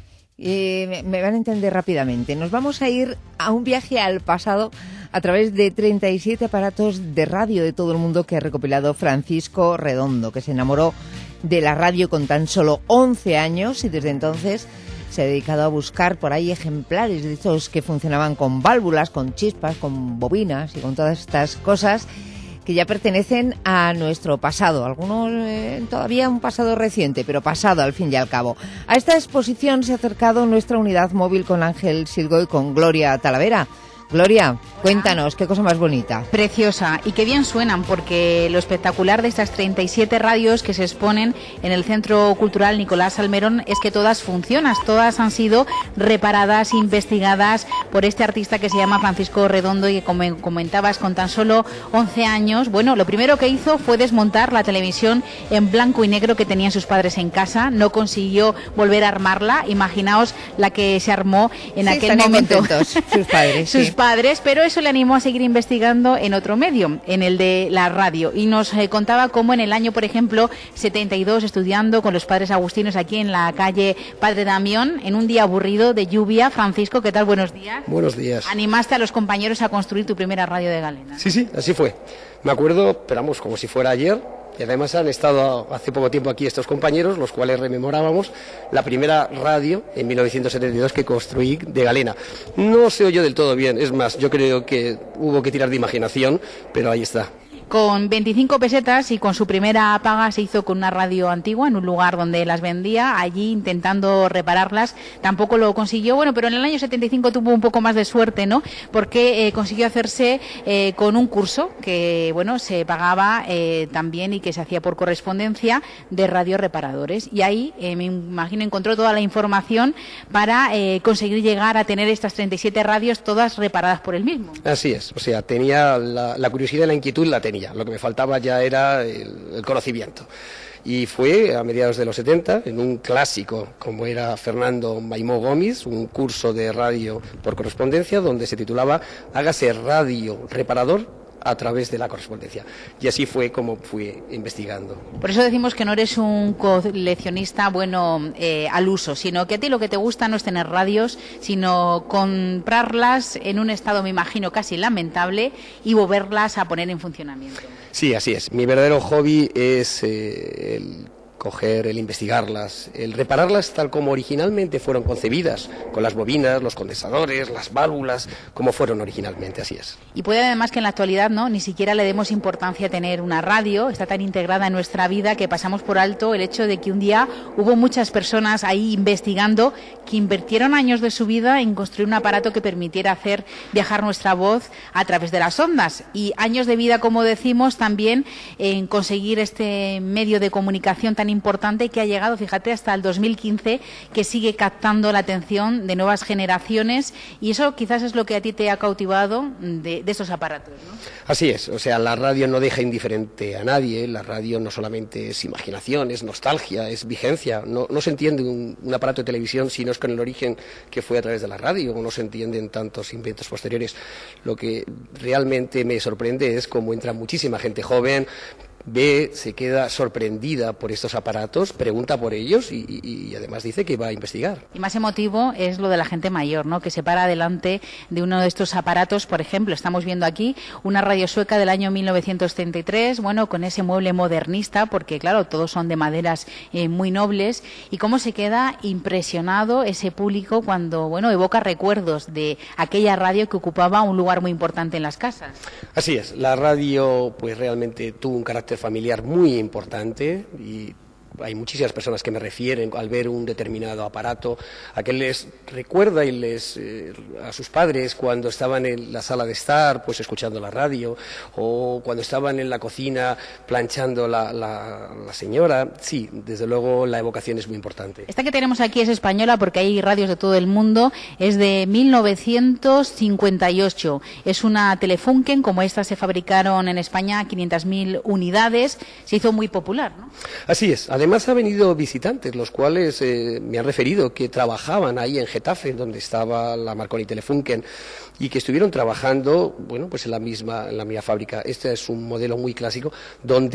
eh, me van a entender rápidamente. Nos vamos a ir a un viaje al pasado a través de treinta y siete aparatos de radio de todo el mundo que ha recopilado Francisco Redondo, que se enamoró de la radio con tan solo once años y desde entonces se ha dedicado a buscar por ahí ejemplares de estos que funcionaban con válvulas, con chispas, con bobinas y con todas estas cosas que ya pertenecen a nuestro pasado, algunos eh, todavía un pasado reciente, pero pasado al fin y al cabo. A esta exposición se ha acercado nuestra unidad móvil con Ángel Silgo y con Gloria Talavera. Gloria, cuéntanos, qué cosa más bonita. Preciosa, y qué bien suenan, porque lo espectacular de estas treinta y siete radios que se exponen en el Centro Cultural Nicolás Salmerón es que todas funcionan, todas han sido reparadas, investigadas por este artista que se llama Francisco Redondo y que, como comentabas, con tan solo once años, bueno, lo primero que hizo fue desmontar la televisión en blanco y negro que tenían sus padres en casa, no consiguió volver a armarla, imaginaos la que se armó en sí, aquel momento sus padres, sus sí. padres, pero eso le animó a seguir investigando en otro medio, en el de la radio, y nos eh, contaba cómo en el año, por ejemplo, setenta y dos, estudiando con los padres agustinos aquí en la calle Padre Damión, en un día aburrido de lluvia. Francisco, ¿qué tal? Buenos días. Buenos días. Animaste a los compañeros a construir tu primera radio de Galena. Sí, sí, así fue. Me acuerdo, esperamos, como si fuera ayer. Y además han estado hace poco tiempo aquí estos compañeros, los cuales rememorábamos la primera radio en mil novecientos setenta y dos que construí de Galena. No se oyó del todo bien, es más, yo creo que hubo que tirar de imaginación, pero ahí está. Con veinticinco pesetas y con su primera paga se hizo con una radio antigua en un lugar donde las vendía, allí intentando repararlas, tampoco lo consiguió, bueno, pero en el año setenta y cinco tuvo un poco más de suerte, ¿no? Porque eh, consiguió hacerse eh, con un curso que, bueno, se pagaba eh, también y que se hacía por correspondencia de radioreparadores, y ahí, eh, me imagino, encontró toda la información para eh, conseguir llegar a tener estas treinta y siete radios todas reparadas por él mismo. Así es, o sea, tenía la, la curiosidad y la inquietud, la tenía. Lo que me faltaba ya era el, el conocimiento. Y fue a mediados de los setenta, en un clásico como era Fernando Maimó Gómez, un curso de radio por correspondencia donde se titulaba Hágase radio reparador a través de la correspondencia. Y así fue como fui investigando. Por eso decimos que no eres un coleccionista, bueno, eh, al uso, sino que a ti lo que te gusta no es tener radios, sino comprarlas en un estado, me imagino, casi lamentable y volverlas a poner en funcionamiento. Sí, así es. Mi verdadero hobby es eh, el coger, el investigarlas, el repararlas tal como originalmente fueron concebidas, con las bobinas, los condensadores, las válvulas, como fueron originalmente, así es. Y puede además que en la actualidad no ni siquiera le demos importancia a tener una radio, está tan integrada en nuestra vida que pasamos por alto el hecho de que un día hubo muchas personas ahí investigando que invirtieron años de su vida en construir un aparato que permitiera hacer viajar nuestra voz a través de las ondas, y años de vida, como decimos, también en conseguir este medio de comunicación tan importante que ha llegado, fíjate, hasta el dos mil quince, que sigue captando la atención de nuevas generaciones, y eso quizás es lo que a ti te ha cautivado de, de estos aparatos, ¿no? Así es, o sea, la radio no deja indiferente a nadie, la radio no solamente es imaginación, es nostalgia, es vigencia, no, no se entiende un, un aparato de televisión si no es con el origen que fue a través de la radio, no se entienden tantos inventos posteriores. Lo que realmente me sorprende es cómo entra muchísima gente joven, ve, se queda sorprendida por estos aparatos, pregunta por ellos y, y, y además dice que va a investigar. Y más emotivo es lo de la gente mayor, ¿no? Que se para delante de uno de estos aparatos. Por ejemplo, estamos viendo aquí una radio sueca del año mil novecientos treinta y tres, bueno, con ese mueble modernista, porque claro, todos son de maderas eh, muy nobles, y cómo se queda impresionado ese público cuando, bueno, evoca recuerdos de aquella radio que ocupaba un lugar muy importante en las casas. Así es, la radio pues realmente tuvo un carácter familiar muy importante, y hay muchísimas personas que me refieren al ver un determinado aparato a que les recuerda y les eh, a sus padres cuando estaban en la sala de estar pues escuchando la radio, o cuando estaban en la cocina planchando la, la, la señora. Sí, desde luego la evocación es muy importante. Esta que tenemos aquí es española porque hay radios de todo el mundo, es de mil novecientos cincuenta y ocho, es una Telefunken, como estas se fabricaron en España quinientas mil unidades, se hizo muy popular, ¿no? Así es. Además ha venido visitantes, los cuales eh, me han referido que trabajaban ahí en Getafe, donde estaba la Marconi Telefunken, y que estuvieron trabajando, bueno, pues en la misma, en la misma fábrica. Este es un modelo muy clásico, donde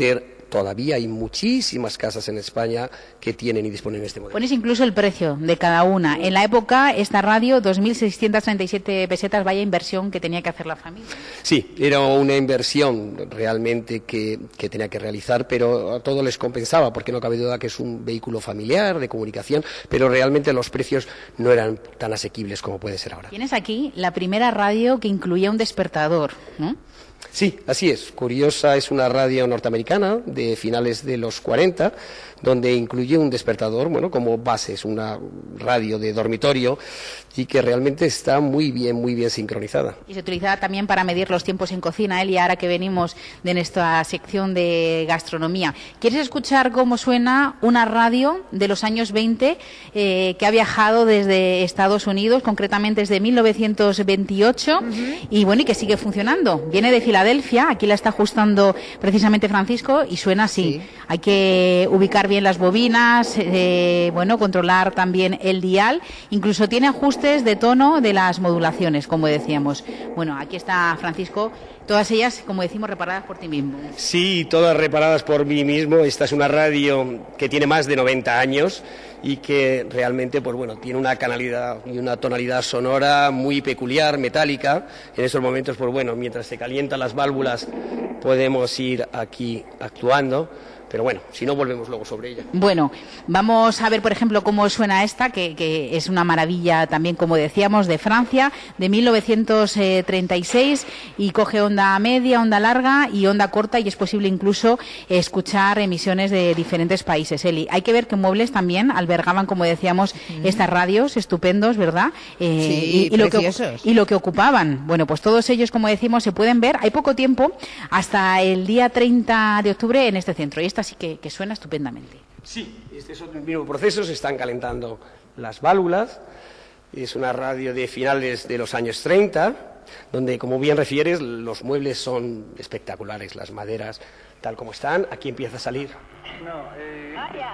todavía hay muchísimas casas en España que tienen y disponen de este modelo. Pones incluso el precio de cada una. En la época, esta radio, dos mil seiscientas treinta y siete pesetas, vaya inversión que tenía que hacer la familia. Sí, era una inversión realmente que, que tenía que realizar, pero a todos les compensaba, porque no cabe duda que es un vehículo familiar, de comunicación, pero realmente los precios no eran tan asequibles como puede ser ahora. Tienes aquí la primera radio que incluía un despertador, ¿no? Sí, así es. Curiosa es una radio norteamericana de finales de los cuarenta, donde incluye un despertador, bueno, como base, es una radio de dormitorio y que realmente está muy bien, muy bien sincronizada. Y se utilizaba también para medir los tiempos en cocina, Eli, ahora que venimos de nuestra sección de gastronomía. ¿Quieres escuchar cómo suena una radio de los años veinte eh, que ha viajado desde Estados Unidos, concretamente desde mil novecientos veintiocho, uh-huh. y bueno, y que sigue funcionando? Viene de Filadelfia, aquí la está ajustando precisamente Francisco y suena así. Sí. Hay que ubicar bien las bobinas, eh, bueno, controlar también el dial, incluso tiene ajustes de tono de las modulaciones, como decíamos. Bueno, aquí está Francisco, todas ellas, como decimos, reparadas por ti mismo. Sí, todas reparadas por mí mismo. Esta es una radio que tiene más de noventa años y que realmente, pues bueno, tiene una canalidad y una tonalidad sonora muy peculiar, metálica. En estos momentos, pues bueno, mientras se calientan las válvulas, podemos ir aquí actuando. Pero bueno, si no, volvemos luego sobre ella. Bueno, vamos a ver, por ejemplo, cómo suena esta, que, que es una maravilla también, como decíamos, de Francia, de mil novecientos treinta y seis, y coge onda media, onda larga y onda corta, y es posible incluso escuchar emisiones de diferentes países. Eli, hay que ver que muebles también albergaban, como decíamos, mm. estas radios estupendos, ¿verdad? Eh, sí, y, y, lo que, y lo que ocupaban. Bueno, pues todos ellos, como decimos, se pueden ver. Hay poco tiempo, hasta el día treinta de octubre en este centro, y esta sí que, que suena estupendamente. Sí, este es el mismo proceso, se están calentando las válvulas. Es una radio de finales de los años treinta, donde, como bien refieres, los muebles son espectaculares, las maderas tal como están. Aquí empieza a salir. No, eh,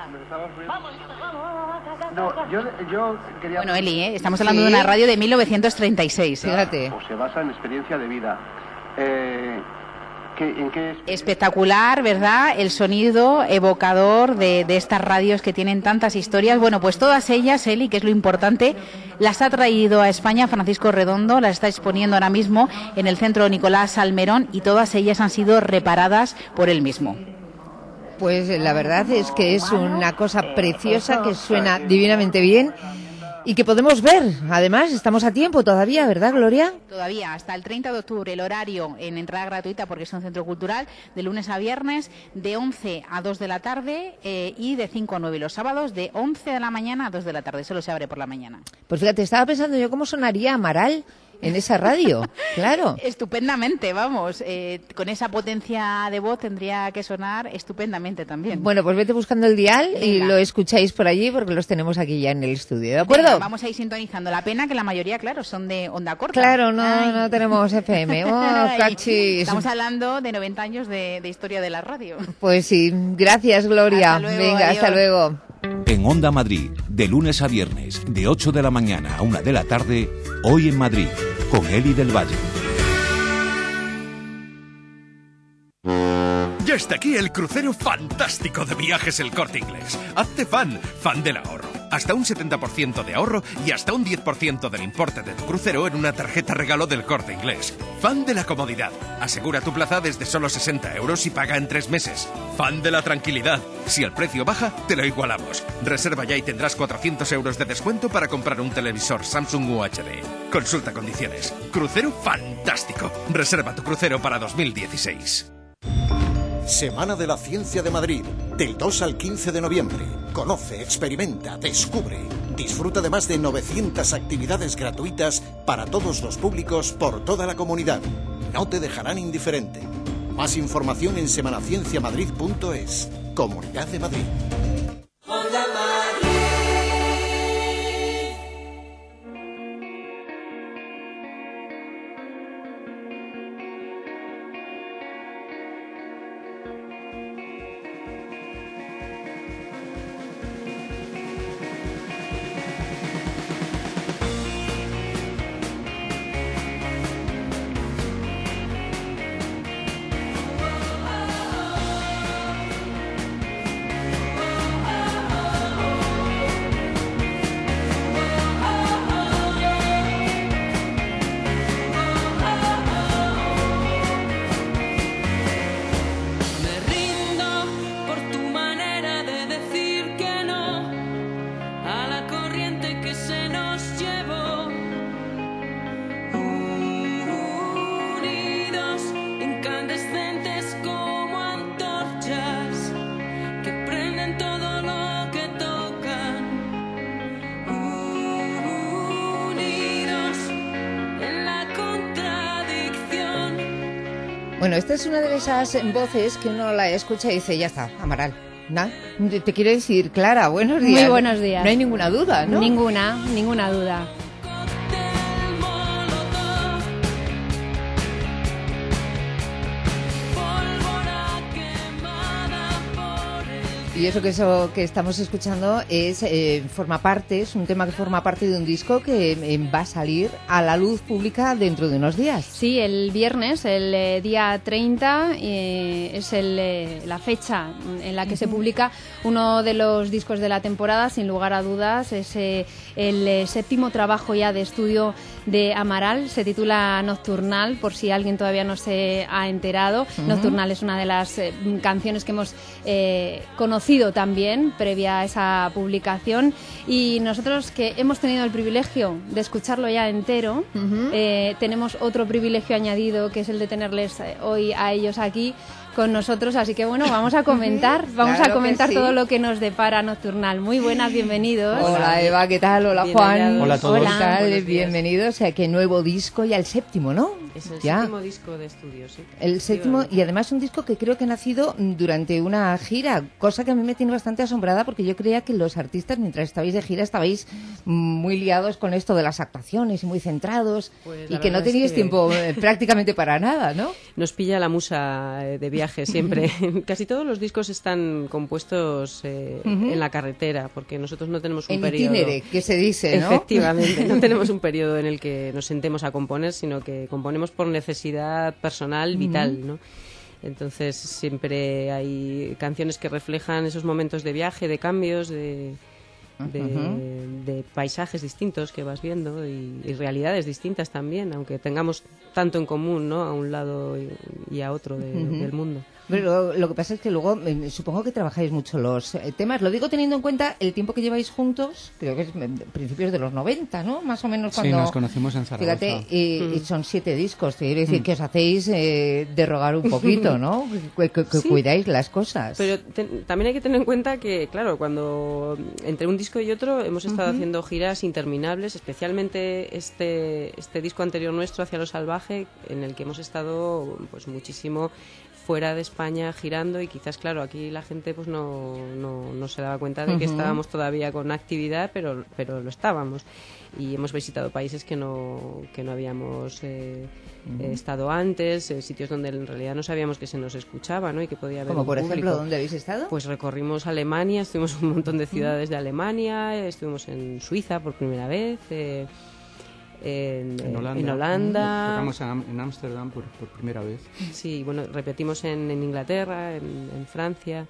no yo, yo quería... Bueno, Eli, ¿eh? estamos hablando ¿Sí? de una radio de mil novecientos treinta y seis, fíjate. O se basa en experiencia de vida. Eh... ¿En qué es? Espectacular, ¿verdad? El sonido evocador de, de estas radios que tienen tantas historias. Bueno, pues todas ellas, Eli, que es lo importante, las ha traído a España Francisco Redondo, las está exponiendo ahora mismo en el Centro Nicolás Salmerón, y todas ellas han sido reparadas por él mismo. Pues la verdad es que es una cosa preciosa, que suena divinamente bien. Y que podemos ver, además, estamos a tiempo todavía, ¿verdad, Gloria? Todavía, hasta el treinta de octubre, el horario en entrada gratuita, porque es un centro cultural, de lunes a viernes, de once a dos de la tarde, eh, y de cinco a nueve los sábados, de once de la mañana a dos de la tarde, solo se abre por la mañana. Pues fíjate, estaba pensando yo cómo sonaría Amaral en esa radio, claro. Estupendamente, vamos, eh, con esa potencia de voz tendría que sonar estupendamente también. Bueno, pues vete buscando el dial. Venga. Y lo escucháis por allí, porque los tenemos aquí ya en el estudio, ¿de acuerdo? Venga, vamos a ir sintonizando. La pena que la mayoría, claro, son de onda corta. Claro, no, Ay. no tenemos F M. Oh, cachis. Estamos hablando de noventa años de, de historia de la radio. Pues sí, gracias, Gloria. Hasta luego, Venga, adiós. Hasta luego. En Onda Madrid, de lunes a viernes, de ocho de la mañana a una de la tarde, Hoy en Madrid, con Eli del Valle. Ya está aquí el crucero fantástico de Viajes El Corte Inglés. Hazte fan, fan del ahorro. Hasta un setenta por ciento de ahorro y hasta un diez por ciento del importe de tu crucero en una tarjeta regalo del Corte Inglés. Fan de la comodidad. Asegura tu plaza desde solo sesenta euros y paga en tres meses. Fan de la tranquilidad. Si el precio baja, te lo igualamos. Reserva ya y tendrás cuatrocientos euros de descuento para comprar un televisor Samsung U H D. Consulta condiciones. Crucero fantástico. Reserva tu crucero para dos mil dieciséis. Semana de la Ciencia de Madrid, del dos al quince de noviembre. Conoce, experimenta, descubre. Disfruta de más de novecientas actividades gratuitas para todos los públicos por toda la comunidad. No te dejarán indiferente. Más información en semanacienciamadrid punto es. Comunidad de Madrid. Bueno, esta es una de esas voces que uno la escucha y dice, ya está, Amaral. ¿Nah? Te quiero decir, Clara, buenos días. Muy buenos días. No hay ninguna duda, ¿no? Ninguna, ninguna duda. Y eso que eso que estamos escuchando es eh, forma parte, es un tema que forma parte de un disco que eh, va a salir a la luz pública dentro de unos días. Sí, el viernes, el eh, día treinta, eh, es el, eh, la fecha en la que uh-huh. se publica uno de los discos de la temporada, sin lugar a dudas. Es eh, el eh, séptimo trabajo ya de estudio de Amaral, se titula Nocturnal, por si alguien todavía no se ha enterado. Uh-huh. Nocturnal es una de las eh, canciones que hemos eh, conocido también previa a esa publicación, y nosotros que hemos tenido el privilegio de escucharlo ya entero, uh-huh. eh, tenemos otro privilegio añadido, que es el de tenerles hoy a ellos aquí con nosotros, así que bueno, vamos a comentar, vamos claro a comentar sí. todo lo que nos depara Nocturnal. Muy buenas, bienvenidos. Hola Eva, ¿qué tal? Hola Juan. Hola a todos. ¿Qué tal? Bienvenidos. O sea, que nuevo disco, ya el séptimo, ¿no? Es el ya. séptimo disco de estudio, sí. El séptimo, y además un disco que creo que ha nacido durante una gira, cosa que a mí me tiene bastante asombrada, porque yo creía que los artistas, mientras estabais de gira, estabais muy liados con esto de las actuaciones y muy centrados, pues y que no teníais que... tiempo prácticamente para nada, ¿no? Nos pilla la musa de viaje siempre. Casi todos los discos están compuestos eh, uh-huh. en la carretera, porque nosotros no tenemos un en periodo... itinere, que se dice, ¿no? Efectivamente, no tenemos un periodo en el que nos sentemos a componer, sino que componemos por necesidad personal, vital, uh-huh. ¿no? Entonces siempre hay canciones que reflejan esos momentos de viaje, de cambios, de... De, uh-huh. de paisajes distintos que vas viendo y, y realidades distintas también, aunque tengamos tanto en común, ¿no? A un lado y, y a otro de, uh-huh. del mundo. Pero lo que pasa es que luego eh, supongo que trabajáis mucho los eh, temas. Lo digo teniendo en cuenta el tiempo que lleváis juntos, creo que es eh, principios de los noventa, ¿no? Más o menos cuando... Sí, nos conocimos en Zaragoza. Fíjate, eh, mm. y son siete discos. Te quiero decir mm. que os hacéis eh, derrogar un poquito, ¿no? que, que, que sí. cuidáis las cosas. Pero te, también hay que tener en cuenta que, claro, cuando entre un disco y otro hemos estado uh-huh. haciendo giras interminables, especialmente este, este disco anterior nuestro, Hacia lo Salvaje, en el que hemos estado pues muchísimo fuera de España girando, y quizás, claro, aquí la gente pues no, no, no se daba cuenta de uh-huh. que estábamos todavía con actividad, pero, pero lo estábamos. Y hemos visitado países que no, que no habíamos eh, uh-huh. eh, estado antes, eh, sitios donde en realidad no sabíamos que se nos escuchaba, ¿no? Y que podía haber Como un por público. Ejemplo, ¿dónde habéis estado? Pues recorrimos Alemania, estuvimos en un montón de ciudades de Alemania, estuvimos en Suiza por primera vez, eh, En, en Holanda, en Holanda. Tocamos en Ámsterdam por, por primera vez. Sí, bueno, repetimos en, en Inglaterra, en, en Francia,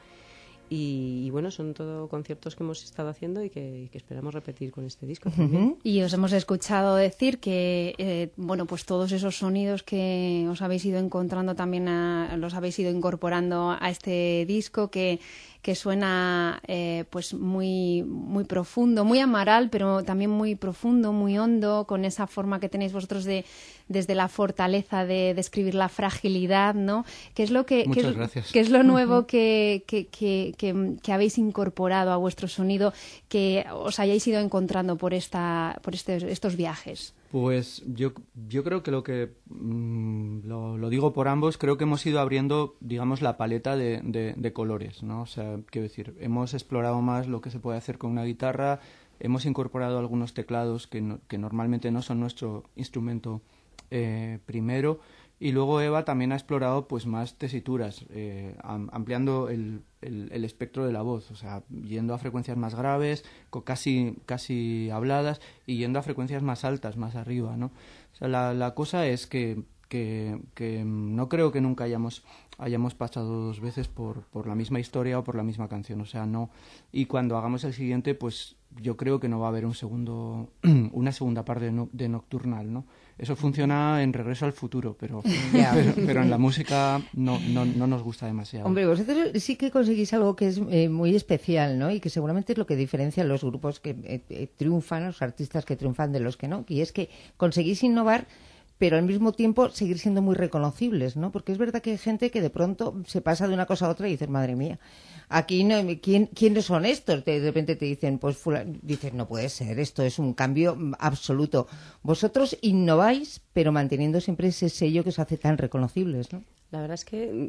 y, y bueno, son todo conciertos que hemos estado haciendo y que, y que esperamos repetir con este disco también. Uh-huh. Y os hemos escuchado decir que, eh, bueno, pues todos esos sonidos que os habéis ido encontrando también, a, los habéis ido incorporando a este disco, que que suena eh, pues muy muy profundo, muy Amaral, pero también muy profundo, muy hondo, con esa forma que tenéis vosotros de desde la fortaleza de describir la fragilidad, ¿no? ¿Qué es lo que Muchas qué es, gracias. qué es lo nuevo uh-huh. que, que, que, que, que habéis incorporado a vuestro sonido, que os hayáis ido encontrando por esta por este, estos viajes? Pues yo, yo creo que lo que, mmm, lo, lo digo por ambos, creo que hemos ido abriendo, digamos, la paleta de, de, de colores, ¿no? O sea, quiero decir, hemos explorado más lo que se puede hacer con una guitarra, hemos incorporado algunos teclados que, no, que normalmente no son nuestro instrumento eh, primero, y luego Eva también ha explorado pues más tesituras, eh, ampliando el, el, el espectro de la voz, o sea, yendo a frecuencias más graves, casi, casi habladas, y yendo a frecuencias más altas, más arriba, ¿no? O sea, la, la cosa es que, que, que no creo que nunca hayamos, hayamos pasado dos veces por, por la misma historia o por la misma canción, o sea, no. Y cuando hagamos el siguiente, pues yo creo que no va a haber un segundo, una segunda parte de, no, de Nocturnal, ¿no? Eso funciona en Regreso al Futuro, pero, pero, pero en la música no, no, no nos gusta demasiado. Hombre, vosotros sí que conseguís algo que es eh, muy especial, ¿no? Y que seguramente es lo que diferencia a los grupos que eh, eh, triunfan, los artistas que triunfan de los que no, y es que conseguís innovar, pero al mismo tiempo seguir siendo muy reconocibles, ¿no? Porque es verdad que hay gente que de pronto se pasa de una cosa a otra y dices, madre mía, aquí no, ¿quién, ¿quiénes son estos? De repente te dicen, pues fulano, dices, no puede ser, esto es un cambio absoluto. Vosotros innováis, pero manteniendo siempre ese sello que os hace tan reconocibles, ¿no? La verdad es que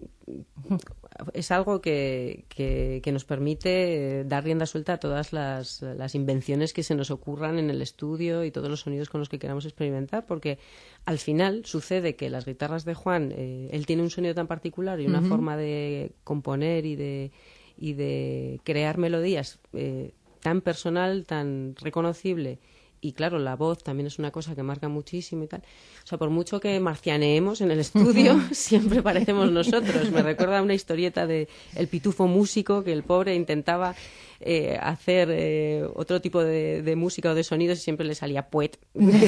es algo que, que, que nos permite dar rienda suelta a todas las, las invenciones que se nos ocurran en el estudio y todos los sonidos con los que queramos experimentar, porque al final sucede que las guitarras de Juan, eh, él tiene un sonido tan particular y una uh-huh. forma de componer y de, y de crear melodías eh, tan personal, tan reconocible. Y claro, la voz también es una cosa que marca muchísimo y tal. O sea, por mucho que marcianeemos en el estudio, siempre parecemos nosotros. Me recuerda una historieta de El pitufo músico, que el pobre intentaba eh, hacer eh, otro tipo de, de música o de sonidos y siempre le salía puet.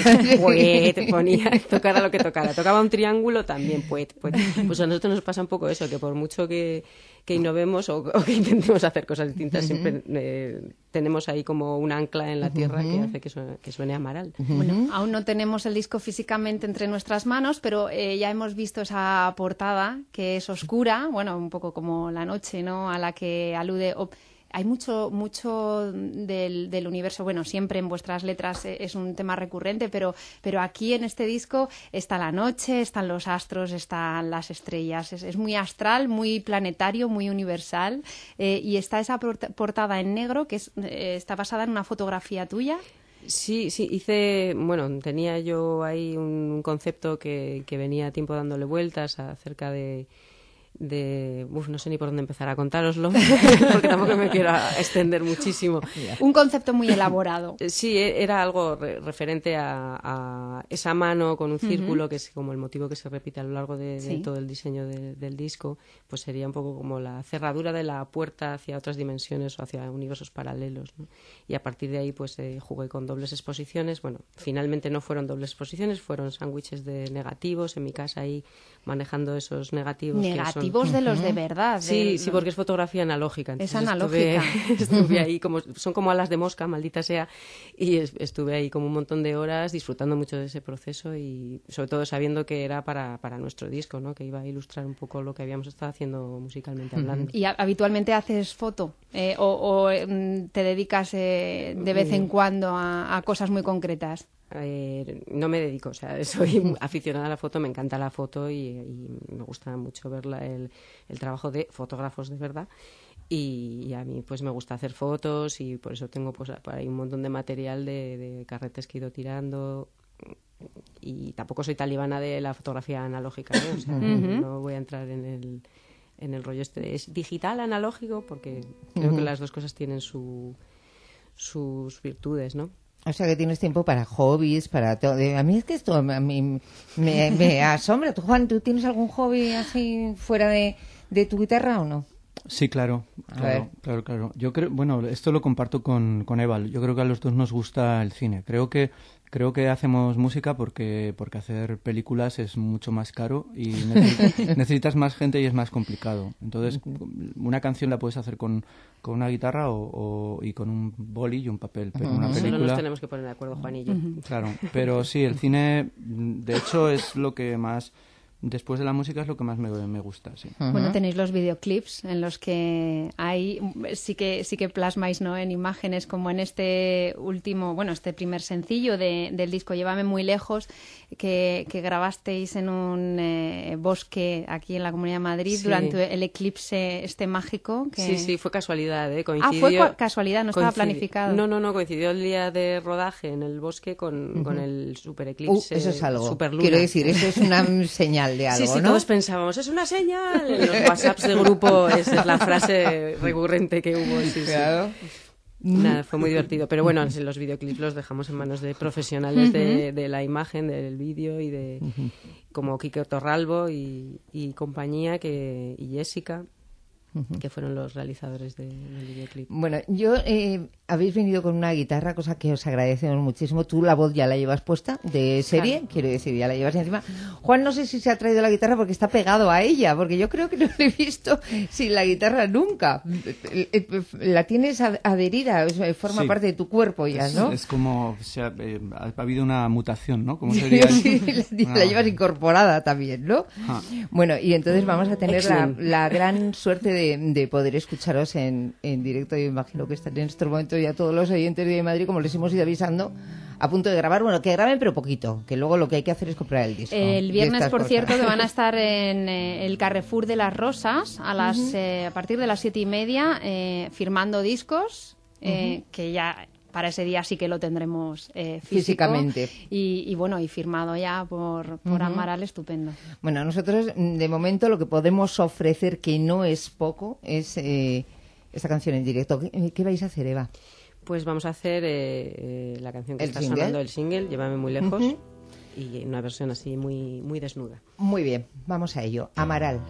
Puet, ponía, tocara lo que tocara. Tocaba un triángulo, también puet, puet. Pues a nosotros nos pasa un poco eso, que por mucho que, que innovemos o, o que intentemos hacer cosas distintas, siempre eh, tenemos ahí como un ancla en la tierra que hace que suene, que suene Amaral. Bueno, aún no tenemos el disco físicamente entre nuestras manos, pero eh, ya hemos visto esa portada que es oscura, bueno, un poco como la noche, ¿no?, a la que alude. Oh, hay mucho mucho del, del universo, bueno, siempre en vuestras letras es un tema recurrente, pero, pero aquí en este disco está la noche, están los astros, están las estrellas. Es, es muy astral, muy planetario, muy universal. Eh, y está esa portada en negro que es, eh, está basada en una fotografía tuya. Sí, sí, hice, bueno, tenía yo ahí un concepto que, que venía tiempo dándole vueltas acerca de... de uf, no sé ni por dónde empezar a contároslo porque tampoco me quiero extender muchísimo. Un concepto muy elaborado. Sí, era algo re referente a, a esa mano con un círculo, uh-huh. que es como el motivo que se repite a lo largo de, de sí. todo el diseño de, del disco. Pues sería un poco como la cerradura de la puerta hacia otras dimensiones o hacia universos paralelos, ¿no? Y a partir de ahí pues eh, jugué con dobles exposiciones. Bueno, finalmente no fueron dobles exposiciones, fueron sándwiches de negativos en mi casa ahí manejando esos negativos. Negativos. Que son... de los de verdad. Sí, de... sí, porque es fotografía analógica. Es analógica. Estuve, estuve ahí, como son como alas de mosca, maldita sea, y es, estuve ahí como un montón de horas disfrutando mucho de ese proceso y sobre todo sabiendo que era para, para nuestro disco, ¿no?, que iba a ilustrar un poco lo que habíamos estado haciendo musicalmente hablando. ¿Y a, habitualmente haces foto? Eh, o, ¿O te dedicas eh, de vez en cuando a, a cosas muy concretas? Eh, no me dedico, o sea, soy aficionada a la foto, me encanta la foto y, y me gusta mucho ver la, el, el trabajo de fotógrafos de verdad y, y a mí pues me gusta hacer fotos y por eso tengo pues por ahí un montón de material de, de carretes que he ido tirando y tampoco soy talibana de la fotografía analógica, ¿no? O sea, uh-huh. no voy a entrar en el, en el rollo este, es digital analógico porque creo uh-huh. que las dos cosas tienen su, sus virtudes, ¿no? O sea, que tienes tiempo para hobbies, para todo. A mí es que esto a mí me, me asombra. ¿Tú, Juan, tú tienes algún hobby así fuera de, de tu guitarra o no? Sí, claro, claro, claro, claro. Yo creo, bueno, esto lo comparto con, con Eva. Yo creo que a los dos nos gusta el cine. Creo que creo que hacemos música porque porque hacer películas es mucho más caro y necesitas, necesitas más gente y es más complicado. Entonces, una canción la puedes hacer con, con una guitarra o, o y con un boli y un papel, pero una película... Solo nos tenemos que poner de acuerdo, Juan y yo. Claro, pero sí, el cine, de hecho, es lo que más... Después de la música es lo que más me, me gusta, sí. Uh-huh. Bueno, tenéis los videoclips en los que hay, sí que sí que plasmáis, ¿no?, en imágenes, como en este último, bueno, este primer sencillo de, del disco Llévame muy lejos, que, que grabasteis en un eh, bosque aquí en la Comunidad de Madrid, sí, durante el eclipse este mágico. Que... Sí, sí, fue casualidad, ¿eh? Coincidió... Ah, fue casualidad, no estaba planificado. No, no, no, coincidió el día de rodaje en el bosque con, uh-huh. con el super eclipse. Uh, eso es algo, superluna. Quiero decir, eso es una señal de algo, sí, sí, ¿no? Todos pensábamos, es una señal. En los WhatsApps de grupo esa es la frase recurrente que hubo. Sí, claro. Sí. Nada, fue muy divertido. Pero bueno, los videoclips los dejamos en manos de profesionales uh-huh. de, de la imagen, del vídeo y de uh-huh. como Quique Torralbo y, y compañía que, y Jessica, uh-huh. que fueron los realizadores de, del videoclip. Bueno, yo eh, habéis venido con una guitarra, cosa que os agradecemos muchísimo. Tú la voz ya la llevas puesta de serie, claro. Quiero decir, ya la llevas encima. Juan, no sé si se ha traído la guitarra porque está pegado a ella, porque yo creo que no la he visto sin la guitarra nunca. La tienes adherida, forma sí. parte de tu cuerpo ya, ¿no? Es, es como, o sea, eh, ha habido una mutación, ¿no? ¿Cómo sería? Sí, la, la llevas incorporada también, ¿no? Ah. Bueno, y entonces vamos a tener la, la gran suerte de, de poder escucharos en, en directo. Yo imagino que están en este momento ya todos los oyentes de Madrid, como les hemos ido avisando, a punto de grabar, bueno, que graben pero poquito, que luego lo que hay que hacer es comprar el disco. El viernes, por cosas. cierto, que van a estar en eh, el Carrefour de las Rosas a las uh-huh. eh, a partir de las siete y media eh, firmando discos, eh, uh-huh. que ya para ese día sí que lo tendremos eh, físico, físicamente. Y, y bueno, y firmado ya por, por uh-huh. Amaral, estupendo. Bueno, nosotros de momento lo que podemos ofrecer, que no es poco, es eh, esta canción en directo. ¿Qué, qué vais a hacer, Eva? Pues vamos a hacer eh, eh, la canción que ¿El está single? sonando, el single, Llévame muy lejos, uh-huh. y una versión así muy, muy desnuda. Muy bien, vamos a ello. Amaral.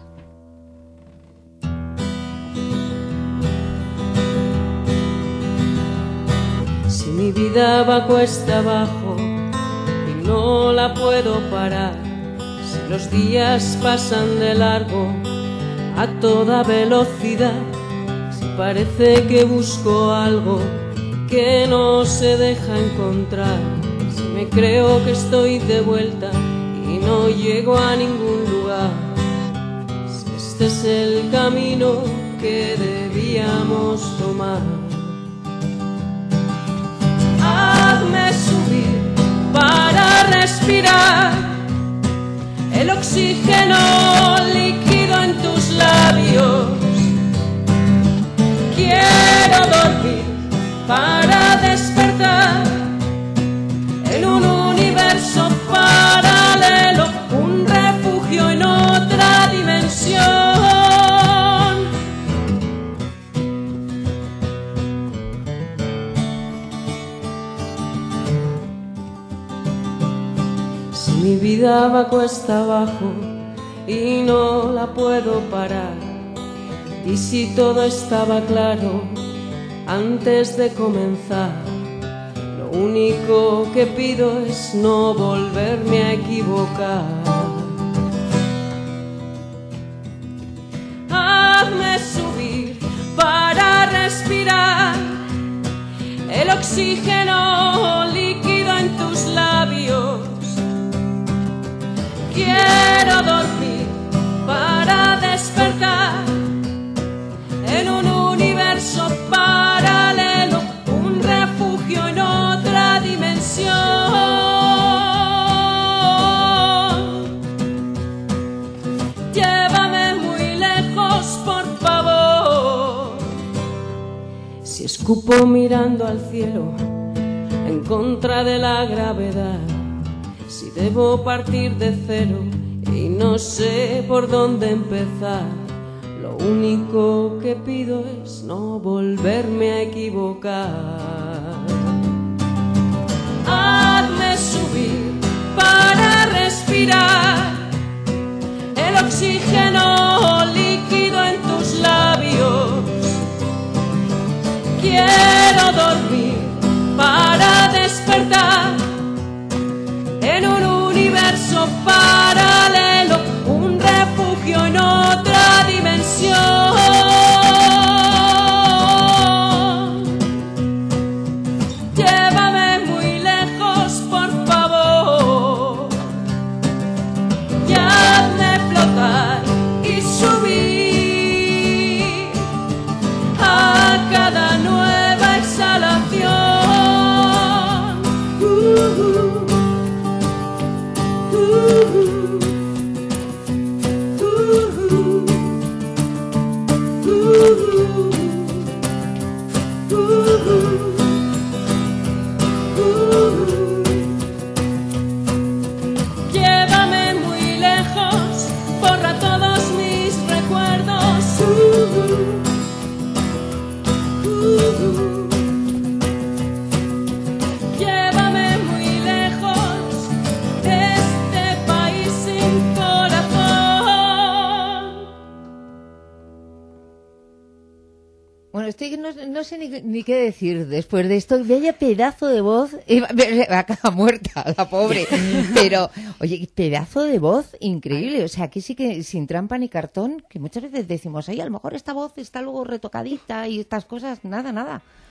Si mi vida va cuesta abajo y no la puedo parar, si los días pasan de largo a toda velocidad, si parece que busco algo que no se deja encontrar, si me creo que estoy de vuelta y no llego a ningún lugar, si este es el camino que debíamos tomar. Hazme subir para respirar el oxígeno líquido en tus labios. Quiero dormir para despertar en un universo paralelo, un refugio en otra dimensión. Si mi vida va cuesta abajo y no la puedo parar, y si todo estaba claro antes de comenzar, lo único que pido es no volverme a equivocar. Hazme subir para respirar el oxígeno líquido en tus labios. Quiero dormir para despertar en un universo paralelo, un refugio en otra dimensión. Llévame muy lejos, por favor. Si escupo mirando al cielo en contra de la gravedad, si debo partir de cero y no sé por dónde empezar, lo único que pido es no volverme a equivocar. Hazme subir para respirar el oxígeno líquido en tus labios. Quiero dormir para despertar en un universo paralelo, un refugio en otra dimensión. Llévame muy lejos, por favor, y hazme flotar y subir a cada nueva exhalación. Uh-huh. Llévame muy lejos, borra todos mis recuerdos. Llévame muy lejos de este país sin corazón. Bueno, estoy no, no sé ni, ni qué decir después de esto. Vaya pedazo de voz. Acá muerta, la pobre. Pero, oye, pedazo de voz increíble. O sea, aquí sí que sin trampa ni cartón, que muchas veces decimos, ay, a lo mejor esta voz está luego retocadita y estas cosas. Nada, nada.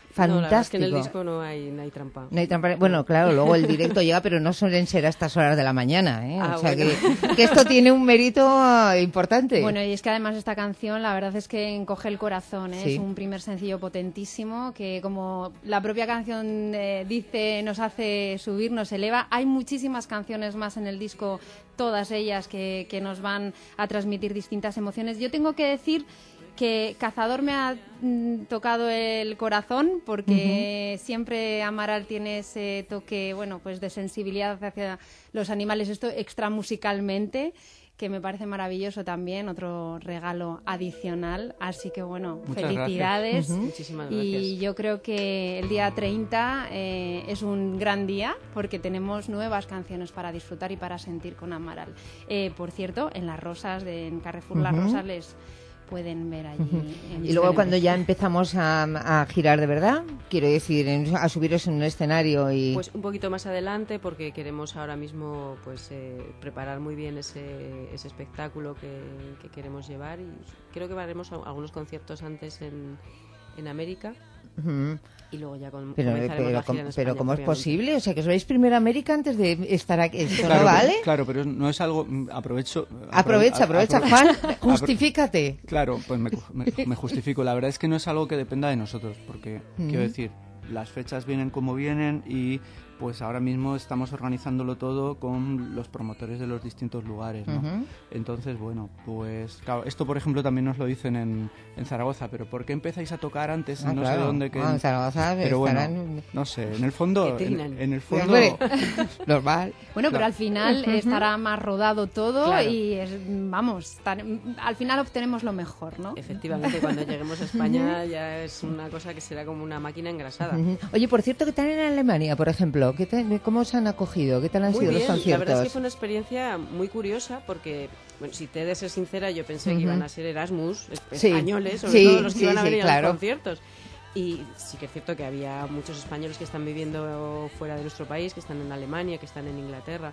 fantástico. No, la verdad es que en el disco no hay, no hay trampa. No hay trampa. Bueno, claro, luego el directo llega, pero no suelen ser a estas horas de la mañana, ¿eh? Ah, o sea bueno. que, que esto tiene un mérito importante. Bueno, y es que además esta canción, la verdad es que encoge el corazón, ¿eh? Sí. Es un primer sencillo potentísimo que, como la propia canción eh, dice, nos hace subir, nos eleva. Hay muchísimas canciones más en el disco, todas ellas que, que nos van a transmitir distintas emociones. Yo tengo que decir que Cazador me ha mm, tocado el corazón porque uh-huh. siempre Amaral tiene ese toque, bueno, pues de sensibilidad hacia los animales, esto extramusicalmente, que me parece maravilloso también, otro regalo adicional, así que bueno, Muchas felicidades. Uh-huh. Muchísimas y gracias. yo creo que el día treinta eh, es un gran día porque tenemos nuevas canciones para disfrutar y para sentir con Amaral. Eh, por cierto, en Las Rosas, de, en Carrefour Uh-huh. Las Rosas les pueden ver allí. Uh-huh. en Y luego diferentes- cuando ya empezamos a, a girar de verdad, quiero decir, en- a subiros en un escenario y... Pues un poquito más adelante, porque queremos ahora mismo pues eh, preparar muy bien ese, ese espectáculo que, que queremos llevar, y creo que haremos a- algunos conciertos antes en, en América. Ujú. Y luego ya con, Pero, comenzaremos pero, la gira en pero España, ¿cómo es obviamente. posible? O sea, que os veis primero a América antes de estar aquí. ¿Esto Claro, no vale? pero- claro, pero no es algo... mm, Aprovecho... Aprovecha, aprovecha, apro- Juan, apro- justifícate. Claro, pues me, me- me justifico. La verdad es que no es algo que dependa de nosotros, porque, Mm. quiero decir, las fechas vienen como vienen y pues ahora mismo estamos organizándolo todo con los promotores de los distintos lugares, ¿no? Ujú. Entonces, bueno, pues claro, esto por ejemplo también nos lo dicen en, en Zaragoza, pero ¿por qué empezáis a tocar antes Ah, no claro. sé dónde? Que... Ah, en Zaragoza pero bueno, estarán- no sé, en el fondo, Que en, trinan. en el Pues, fondo... hombre, normal. Bueno, pero Claro. al final Ujú. estará más rodado todo Claro. y es, vamos, estar- al final obtenemos lo mejor, ¿no? Efectivamente, cuando lleguemos a España ya es una cosa que será como una máquina engrasada. Ujú. Oye, por cierto, ¿qué tal en Alemania, por ejemplo? ¿Qué tal- ¿Cómo os han acogido? ¿Qué tal han Muy sido bien, los la conciertos? verdad es que fue una experiencia muy curiosa porque, bueno, si te he de ser sincera, yo pensé que Ujú. iban a ser Erasmus, es- Sí. españoles, sobre Sí, todo los que sí, iban a sí, venir a claro. los conciertos. Y sí que es cierto que había muchos españoles que están viviendo fuera de nuestro país, que están en Alemania, que están en Inglaterra.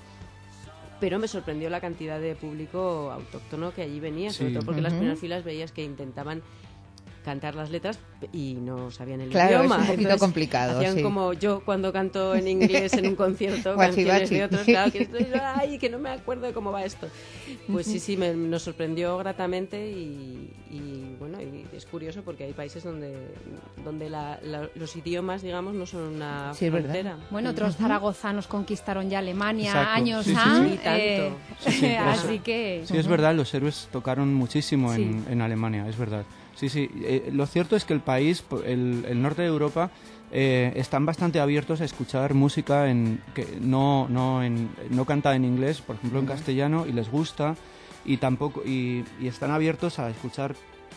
Pero me sorprendió la cantidad de público autóctono que allí venía, sobre Sí. todo porque en las Ujú. primeras filas veías que intentaban cantar las letras y no sabían el Claro, idioma. es un poquito Entonces, complicado, hacían sí. como yo cuando canto en inglés en un concierto, Guachi, canciones de guachi. otros, claro, que estoy, ay, que no me acuerdo de cómo va esto. Pues sí, sí, me, nos sorprendió gratamente y, y, bueno, y es curioso porque hay países donde, donde la- la- los idiomas, digamos, no son una Sí, es verdad. frontera. Bueno, otros zaragozanos conquistaron ya Alemania Exacto. años Sí, sí, ha, sí. Y tanto. eh, Sí, sí, por eso. así que Sí, es verdad, los héroes tocaron muchísimo en, Sí. en Alemania, es verdad. Sí, sí. Eh, lo cierto es que el país, po- el, el norte de Europa, eh, están bastante abiertos a escuchar música en, que no, no, en, no cantada en inglés, por ejemplo en Ujú. castellano, y les gusta, y tampoco y, y están abiertos a escuchar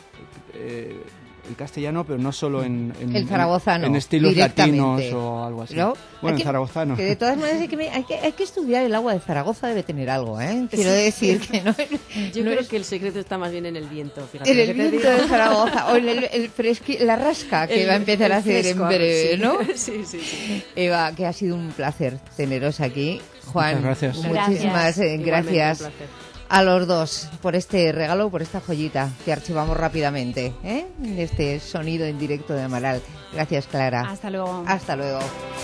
eh, el castellano, pero no solo en, en, El zaragozano, en estilos directamente. latinos o algo así. ¿No? Bueno, Hay el zaragozano. Que de todas maneras hay que, hay, que, hay que estudiar el agua de Zaragoza, debe tener algo, ¿eh? Quiero decir que no, Yo no creo es- que el secreto está más bien en el viento, fíjate. en lo el que te viento digo. de Zaragoza o en el, el fresqui- la rasca que El- va a empezar a el hacer fresco, en breve, sí. ¿no? Sí, sí, sí. Eva, que ha sido un placer teneros aquí. Juan, Muchas gracias. muchísimas eh, Igualmente, gracias un placer. a los dos por este regalo, por esta joyita que archivamos rápidamente, ¿eh? En este sonido en directo de Amaral. Gracias, Clara. hasta luego. Hasta luego.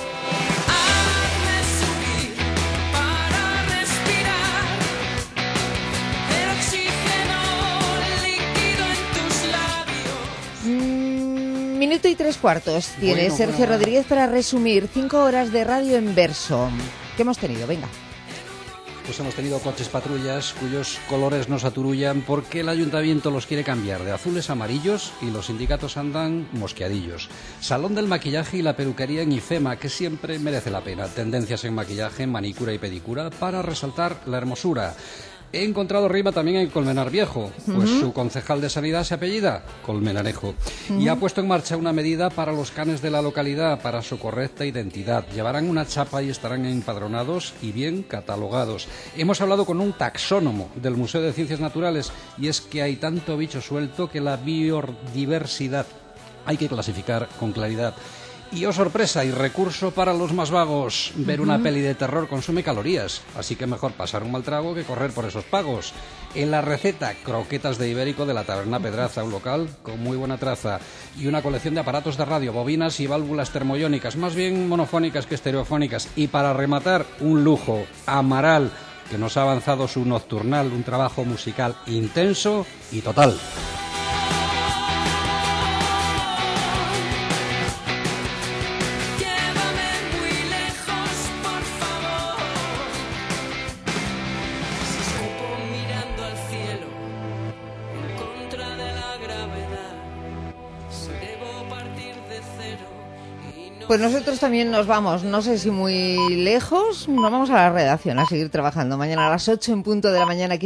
Para respirar el oxígeno líquido en tus labios. Mm, minuto y tres cuartos tiene Bueno, Sergio bueno, bueno. Rodríguez para resumir cinco horas de radio en verso. ¿Qué hemos tenido? Venga. Pues hemos tenido coches patrullas cuyos colores nos aturullan porque el ayuntamiento los quiere cambiar de azules a amarillos y los sindicatos andan mosqueadillos. Salón del maquillaje y la peluquería en IFEMA, que siempre merece la pena. Tendencias en maquillaje, manicura y pedicura para resaltar la hermosura. He encontrado rima también en Colmenar Viejo, pues Ujú. su concejal de sanidad se apellida Colmenarejo. Y ha puesto en marcha una medida para los canes de la localidad, para su correcta identidad. Llevarán una chapa y estarán empadronados y bien catalogados. Hemos hablado con un taxónomo del Museo de Ciencias Naturales y es que hay tanto bicho suelto que la biodiversidad hay que clasificar con claridad. Y oh sorpresa y recurso para los más vagos, ver una peli de terror consume calorías, así que mejor pasar un mal trago que correr por esos pagos. En la receta, croquetas de ibérico de la Taberna Pedraza, un local con muy buena traza, y una colección de aparatos de radio, bobinas y válvulas termoiónicas, más bien monofónicas que estereofónicas. Y para rematar, un lujo, Amaral, que nos ha avanzado su nocturnal, un trabajo musical intenso y total. Pues nosotros también nos vamos, no sé si muy lejos, nos vamos a la redacción a seguir trabajando. Mañana a las ocho en punto de la mañana aquí